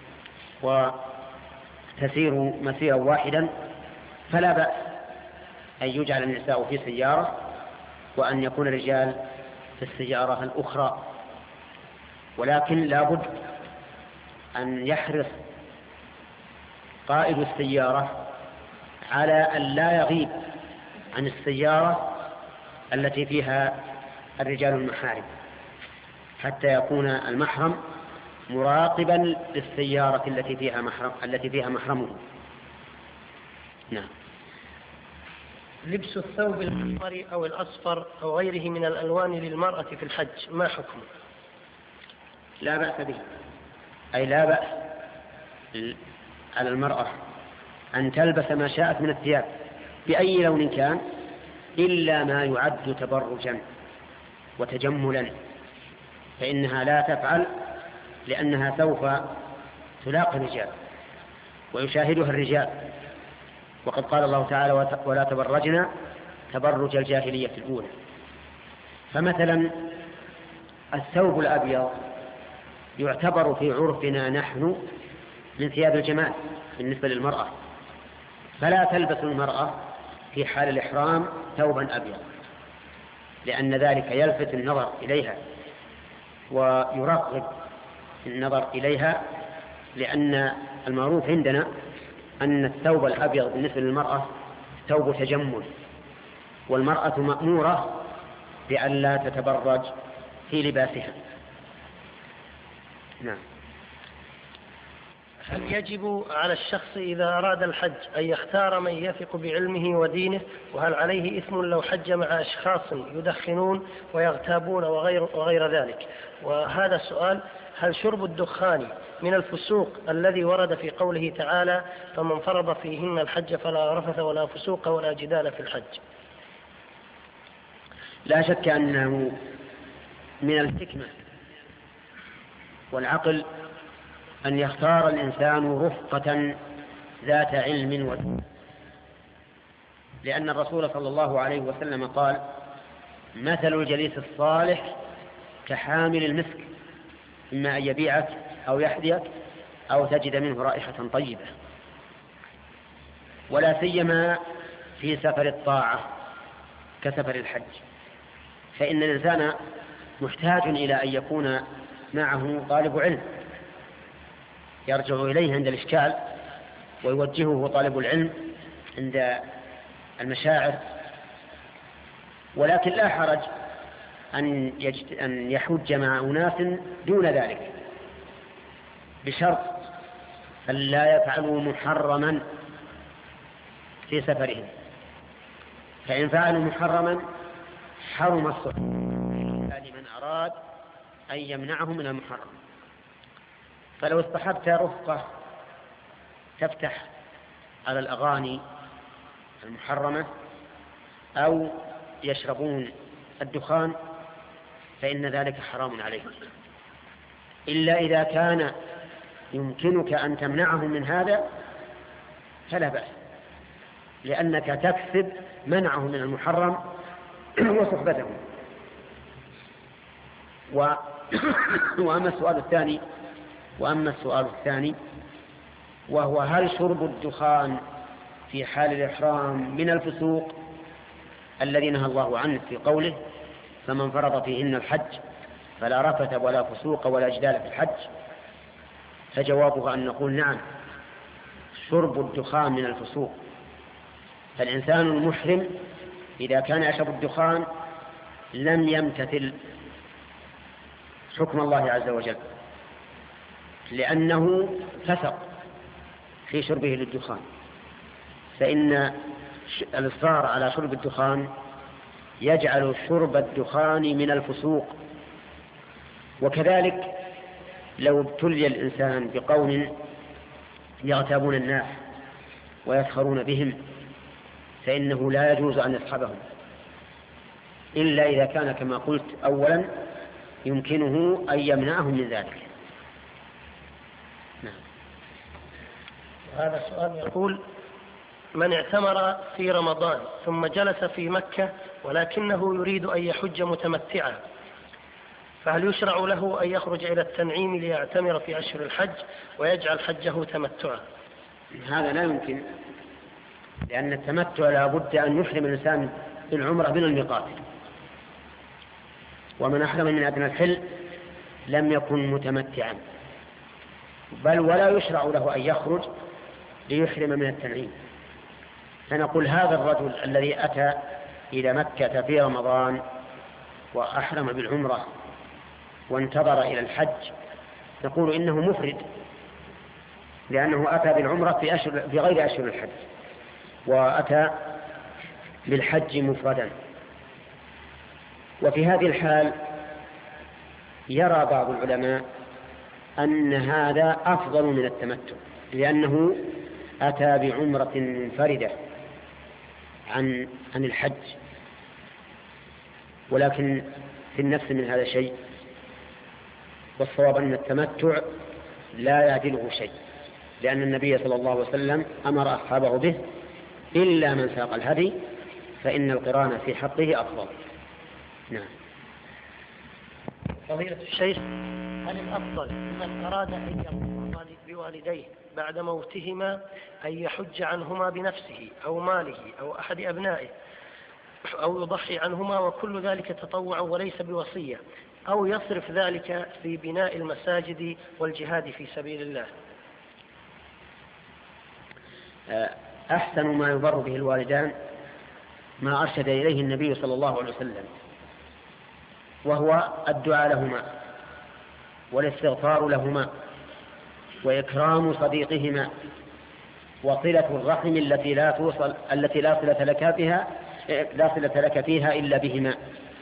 وتسير مسيرا واحدا، فلا بأس أن يجعل النساء في سيارة وأن يكون الرجال في السيارة الأخرى، ولكن لا بد أن يحرص قائد السيارة على أن لا يغيب عن السيارة التي فيها الرجال المحارم، حتى يكون المحرم مراقبا للسيارة التي فيها محرمه. نعم. لبس الثوب الأحمر أو الأصفر أو غيره من الألوان للمرأة في الحج ما حكمه؟ لا بأس به، أي لا بأس على المرأة أن تلبس ما شاءت من الثياب بأي لون كان، إلا ما يعد تبرجا وتجملا، فإنها لا تفعل، لأنها سوف تلاقي الرجال ويشاهدها الرجال، وقد قال الله تعالى ولا تبرجنا تبرج الجاهلية الأولى. فمثلا الثوب الأبيض يعتبر في عرفنا نحن من ثياب الجمال بالنسبة للمرأة، فلا تلبس المرأة في حال الإحرام ثوبا أبيض، لأن ذلك يلفت النظر إليها ويرغب النظر إليها، لأن المعروف عندنا أن الثوب الأبيض بالنسبة للمرأة ثوب تجمل، والمرأة مأمورة بأن لا تتبرج في لباسها. نعم. هل يجب على الشخص إذا أراد الحج أن يختار من يثق بعلمه ودينه؟ وهل عليه إثم لو حج مع أشخاص يدخنون ويغتابون وغير ذلك؟ وهذا السؤال: هل شرب الدخان من الفسوق الذي ورد في قوله تعالى فمن فرض فيهن الحج فلا رفث ولا فسوق ولا جدال في الحج؟ لا شك أنه من الحكمة والعقل أن يختار الإنسان رفقة ذات علم ودين، لأن الرسول صلى الله عليه وسلم قال مثل الجليس الصالح كحامل المسك، إما أن يبيعك أو يحذيك أو تجد منه رائحة طيبة، ولا سيما في سفر الطاعة كسفر الحج، فإن الإنسان محتاج إلى أن يكون معه طالب علم يرجع إليه عند الإشكال ويوجهه طالب العلم عند المشاعر. ولكن لا حرج أن يحج مع أناس دون ذلك، بشرط أن لا يفعلوا محرما في سفرهم، فإن فعلوا محرما حرم الصحبة لمن أراد أن يمنعه من المحرم. فلو اصطحبت رفقة تفتح على الأغاني المحرمة أو يشربون الدخان فإن ذلك حرام عليك، إلا إذا كان يمكنك أن تمنعهم من هذا فلا بأس، لأنك تكسب منعه من المحرم وصحبتهم. وأما السؤال الثاني وهو هل شرب الدخان في حال الإحرام من الفسوق الذي نهى الله عنه في قوله فمن فرض فيهن الحج فلا رفث ولا فسوق ولا جدال في الحج؟ فجوابه أن نقول نعم، شرب الدخان من الفسوق. فالإنسان المحرم إذا كان يشرب الدخان لم يمتثل حكم الله عز وجل، لأنه فسق في شربه للدخان، فإن الإصرار على شرب الدخان يجعل شرب الدخان من الفسوق. وكذلك لو ابتلي الإنسان بقوم يغتابون الناس ويسخرون بهم فإنه لا يجوز أن يصحبهم إلا إذا كان كما قلت أولا يمكنه أن يمنعهم من ذلك. نعم. هذا سؤال يقول: من اعتمر في رمضان ثم جلس في مكة ولكنه يريد أن يحج متمتعا، فهل يشرع له أن يخرج إلى التنعيم ليعتمر في أشهر الحج ويجعل حجه تمتعا؟ هذا لا يمكن، لأن التمتع لا بد أن يحرم الإنسان بالعمرة من الميقات، ومن أحرم من أدنى الحل لم يكن متمتعا، بل ولا يشرع له أن يخرج ليحرم من التنعيم. فنقول هذا الرجل الذي أتى إلى مكة في رمضان وأحرم بالعمرة وانتظر إلى الحج نقول إنه مفرد، لأنه أتى بالعمرة في غير أشهر الحج وأتى بالحج مفردا. وفي هذه الحال يرى بعض العلماء أن هذا أفضل من التمتع، لأنه أتى بعمرة منفردة عن الحج. ولكن في النفس من هذا شيء، والصواب أن التمتع لا يعدله شيء، لأن النبي صلى الله عليه وسلم أمر أصحابه به إلا من ساق الهدي فإن القران في حقه أفضل. نعم. فضيلة الشيخ، هل الأفضل من أراد أن يقوم بوالديه بعد موتهما أن يحج عنهما بنفسه أو ماله أو أحد أبنائه أو يضحي عنهما وكل ذلك تطوع وليس بوصية، أو يصرف ذلك في بناء المساجد والجهاد في سبيل الله؟ أحسن ما يبر به الوالدان ما أرشد إليه النبي صلى الله عليه وسلم، وهو الدعاء لهما والاستغفار لهما وإكرام صديقهما وصلة الرحم التي لا صلة لك فيها إلا بهما.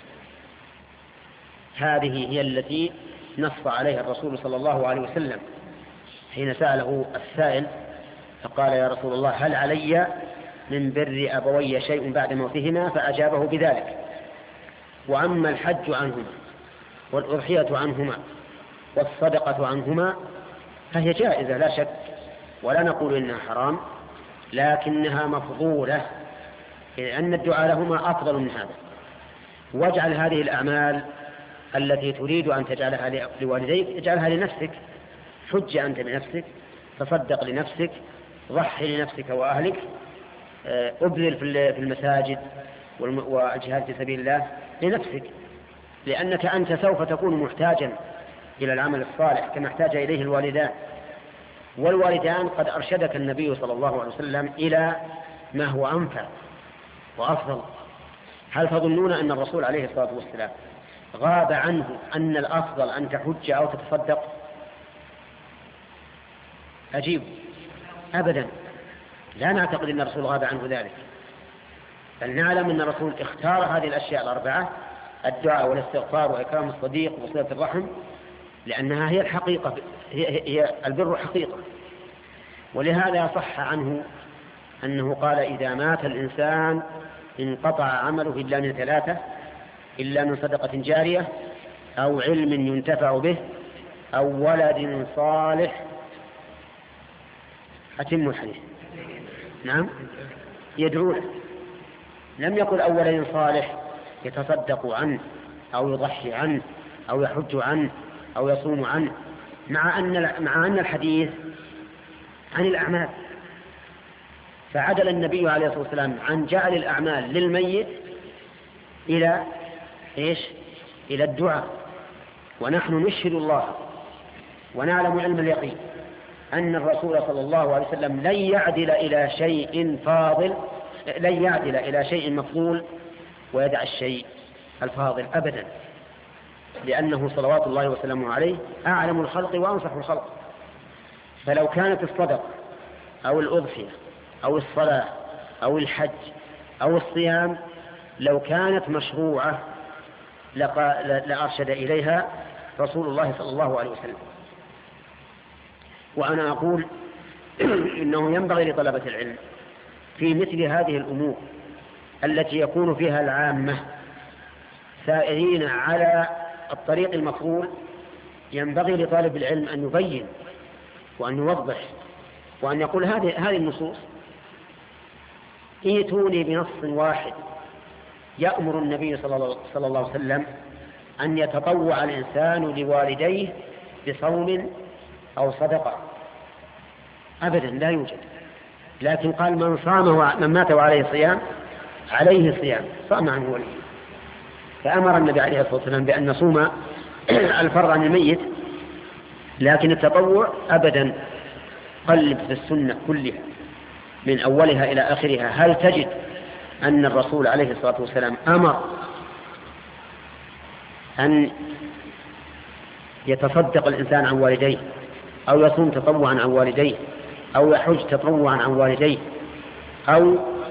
هذه هي التي نص عليها الرسول صلى الله عليه وسلم حين سأله السائل فقال: يا رسول الله، هل علي من بر أبوي شيء بعد موتهما؟ فأجابه بذلك. وأما الحج عنهما والأضحية عنهما والصدقة عنهما فهي جائزة لا شك، ولا نقول إنها حرام، لكنها مفضولة، لأن الدعاء لهما أفضل من هذا. واجعل هذه الأعمال التي تريد أن تجعلها لوالديك اجعلها لنفسك، حج أنت بنفسك، تصدق لنفسك، ضحي لنفسك وأهلك، أبذل في المساجد والجهاد في سبيل الله لنفسك، لأنك أنت سوف تكون محتاجا إلى العمل الصالح كما احتاج إليه الوالدان، والوالدان قد أرشدك النبي صلى الله عليه وسلم إلى ما هو أنفع وأفضل. هل تظنون أن الرسول عليه الصلاة والسلام غاب عنه أن الأفضل أن تحج أو تتصدق؟ أجيب، أبدا، لا نعتقد أن الرسول غاب عنه ذلك، بل نعلم أن الرسول اختار هذه الأشياء الأربعة: الدعاء والاستغفار وإكرام الصديق وصلة الرحم، لأنها هي الحقيقة، هي البر حقيقة. ولهذا صح عنه أنه قال: إذا مات الإنسان انقطع عمله إلا من ثلاثة: إلا من صدقة جارية، أو علم ينتفع به، أو ولد صالح. أتم الحديث. نعم، يدعو له. لم يقل أو ولد صالح يتصدق عنه أو يضحي عنه أو يحج عنه أو يصوم عنه، مع أن الحديث عن الأعمال، فعدل النبي عليه الصلاة والسلام عن جعل الأعمال للميت إلى إيش؟ إلى الدعاء. ونحن نشهد الله ونعلم علم اليقين أن الرسول صلى الله عليه وسلم لن يعدل إلى شيء فاضل، لن يعدل إلى شيء مفضول ويدع الشيء الفاضل أبدا، لأنه صلوات الله وسلامه عليه أعلم الخلق وأنصح الخلق. فلو كانت الصدقة أو الأضحية أو الصلاة أو الحج أو الصيام لو كانت مشروعة لأرشد إليها رسول الله صلى الله عليه وسلم. وأنا أقول إنه ينبغي لطلبة العلم في مثل هذه الأمور التي يكون فيها العامة سائرين على الطريق المفضول، ينبغي لطالب العلم أن يبين وأن يوضح وأن يقول هذه النصوص ائتوني بنص واحد يأمر النبي صلى الله عليه وسلم أن يتطوع الإنسان لوالديه بصوم أو صدقة. أبدا لا يوجد. لكن قال: من صام من مات وعليه صيام عليه صيام، صام عنه وليه. فأمر النبي عليه الصلاة والسلام بأن نصوم الفرض عن الميت، لكن التطوع أبدا. قلب في السنة كلها من أولها إلى آخرها، هل تجد أن الرسول عليه الصلاة والسلام أمر أن يتصدق الإنسان عن والديه، أو يصوم تطوعا عن والديه، أو يحج تطوعا عن والديه، أو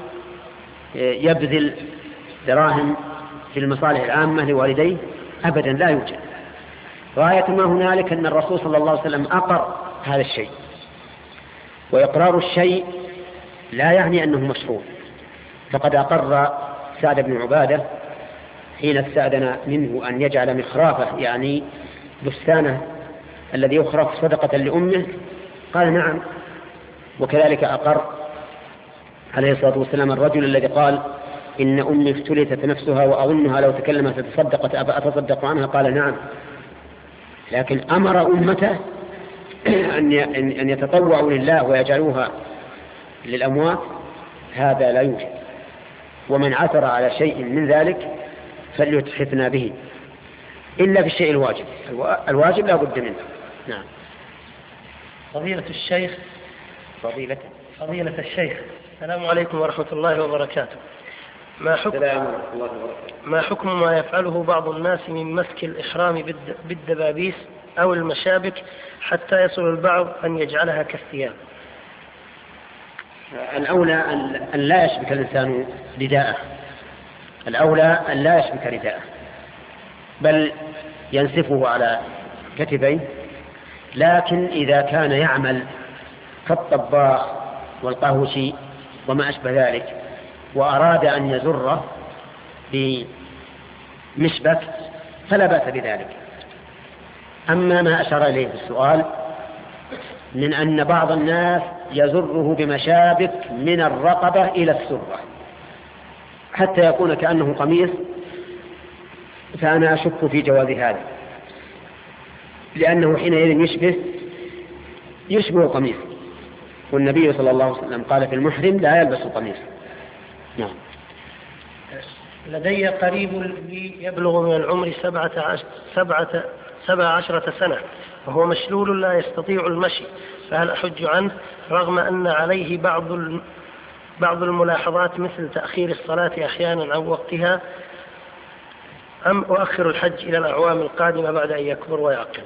يبذل دراهم في المصالح العامة لوالديه؟ أبدا لا يوجد. غاية ما هنالك أن الرسول صلى الله عليه وسلم أقر هذا الشيء، وإقرار الشيء لا يعني أنه مشروع. فقد أقر سعد بن عبادة حين استأذن منه أن يجعل مخرافه، يعني بستانه الذي يخرف صدقة لأمه، قال: نعم. وكذلك أقر عليه الصلاة والسلام الرجل الذي قال: إن أمي افتلتت نفسها وأظنها لو تكلمت تصدقت أتصدق عنها، قال: نعم. لكن أمر أمته أن يتطوعوا لله ويجعلوها للأموات، هذا لا يوجد. ومن عثر على شيء من ذلك فليتحفنا به، إلا في الشيء الواجب. الواجب لا بد منه. نعم. فضيلة الشيخ. فضيلة الشيخ، السلام عليكم ورحمة الله وبركاته. ما حكم ما يفعله بعض الناس من مسك الإحرام بالدبابيس أو المشابك حتى يصل البعض أن يجعلها كالثياب؟ الأولى أن لا يشبك الإنسان رداءه، الأولى أن لا يشبك رداءه، بل ينسفه على كتفيه. لكن إذا كان يعمل كالطباخ والقهوشي وما أشبه ذلك وأراد أن يزره بمشبك فلا بأس بذلك. أما ما أشار إليه في السؤال من أن بعض الناس يزره بمشابك من الرقبة إلى السرة حتى يكون كأنه قميص، فأنا أشك في جواز هذا، لأنه حينئذ يشبه يشبه القميص، والنبي صلى الله عليه وسلم قال في المحرم لا يلبس القميص. نعم. لدي قريب لي يبلغ من العمر 17 سنة وهو مشلول لا يستطيع المشي، فهل أحج عنه رغم أن عليه بعض الملاحظات مثل تأخير الصلاة أحيانا عن وقتها، أم أؤخر الحج إلى الأعوام القادمة بعد أن يكبر ويعقل؟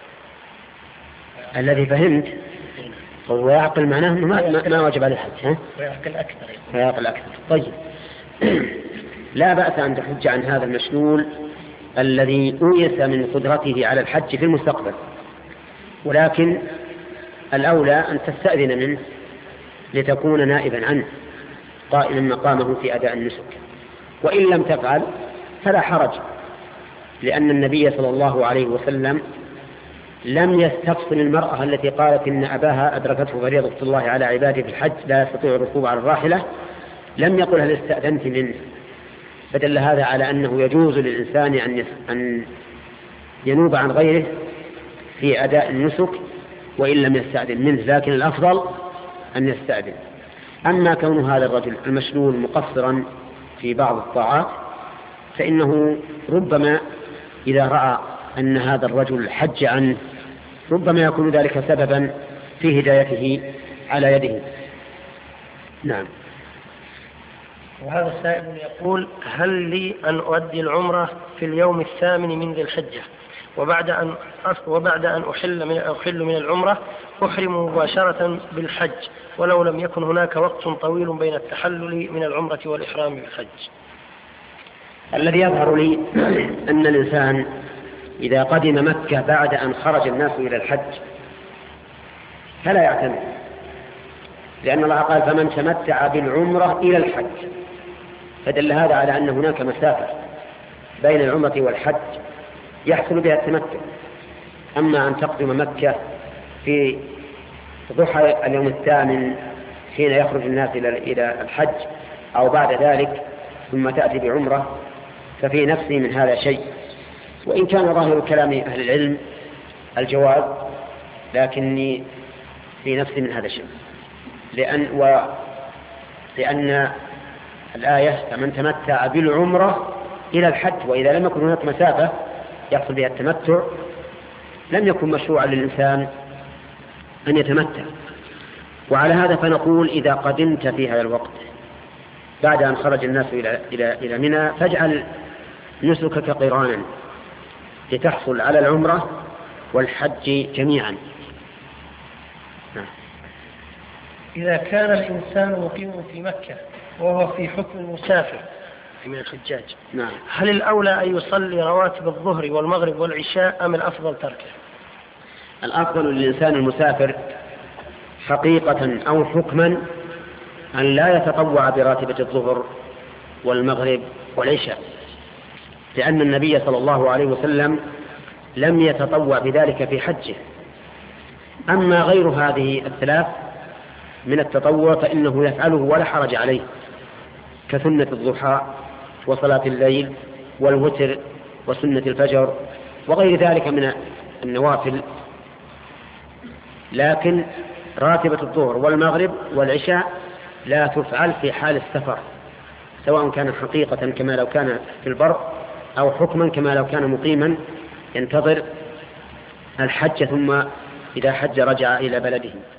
الذي فهمت ويعقل معناه ما وجب عليه الحج. ويعقل أكثر. ويعقل أكثر. طيب. لا بأس أن تحج عن هذا المشلول الذي أويس من قدرته على الحج في المستقبل، ولكن الأولى أن تستأذن منه لتكون نائبا عنه قائما مقامه في أداء النسك، وإن لم تفعل فلا حرج، لأن النبي صلى الله عليه وسلم لم يستفصل المرأة التي قالت إن أباها أدركته فريضة الله على عباده في الحج لا يستطيع الركوب على الراحلة، لم يقل هل استأذنت منه، فدل هذا على أنه يجوز للإنسان أن ينوب عن غيره في أداء النسك وإن لم يستأذن منه، لكن الأفضل أن يستأذن. أما كون هذا الرجل المشلول مقصرا في بعض الطاعات فإنه ربما إذا رأى أن هذا الرجل حج عنه ربما يكون ذلك سببا في هدايته على يده. نعم. وهذا السائل يقول: هل لي أن أؤدي العمرة في اليوم 8 من ذي الحجة وبعد أن أحل من العمرة أحرم مباشرة بالحج ولو لم يكن هناك وقت طويل بين التحلل من العمرة والإحرام بالحج؟ الذي يظهر لي أن الإنسان إذا قدم مكة بعد أن خرج الناس إلى الحج فلا يعتمد، لأن الله قال: فمن تمتع بالعمرة إلى الحج، فدل هذا على أن هناك مسافة بين العمرة والحج يحصل بها التمتع. أما أن تقدم مكة في ضحى اليوم 8 حين يخرج الناس إلى الحج أو بعد ذلك ثم تأتي بعمرة ففي نفسي من هذا شيء، وإن كان ظاهر كلام أهل العلم الجواز، لكني في نفسي من هذا الشيء لأن الآية: فمن تمتع بالعمرة إلى الحج، وإذا لم يكن هناك مسافة يحصل بها التمتع لم يكن مشروعا للإنسان أن يتمتع. وعلى هذا فنقول: إذا قدمت في هذا الوقت بعد أن خرج الناس إلى منى فاجعل نسكك قرانا لتحصل على العمرة والحج جميعا. إذا كان الإنسان مقيم في مكة وهو في حكم المسافر من الحجاج، هل الأولى أن يصلي رواتب الظهر والمغرب والعشاء أم الأفضل تركه؟ الأفضل للإنسان المسافر حقيقة أو حكما أن لا يتطوع براتبة الظهر والمغرب والعشاء، لأن النبي صلى الله عليه وسلم لم يتطوع بذلك في حجه. أما غير هذه الثلاث من التطوع فإنه يفعله ولا حرج عليه، كسنة الضحى وصلاة الليل والوتر وسنة الفجر وغير ذلك من النوافل. لكن راتبة الظهر والمغرب والعشاء لا تفعل في حال السفر، سواء كان حقيقة كما لو كان في البر أو حكما كما لو كان مقيما ينتظر الحج ثم إذا حج رجع إلى بلده.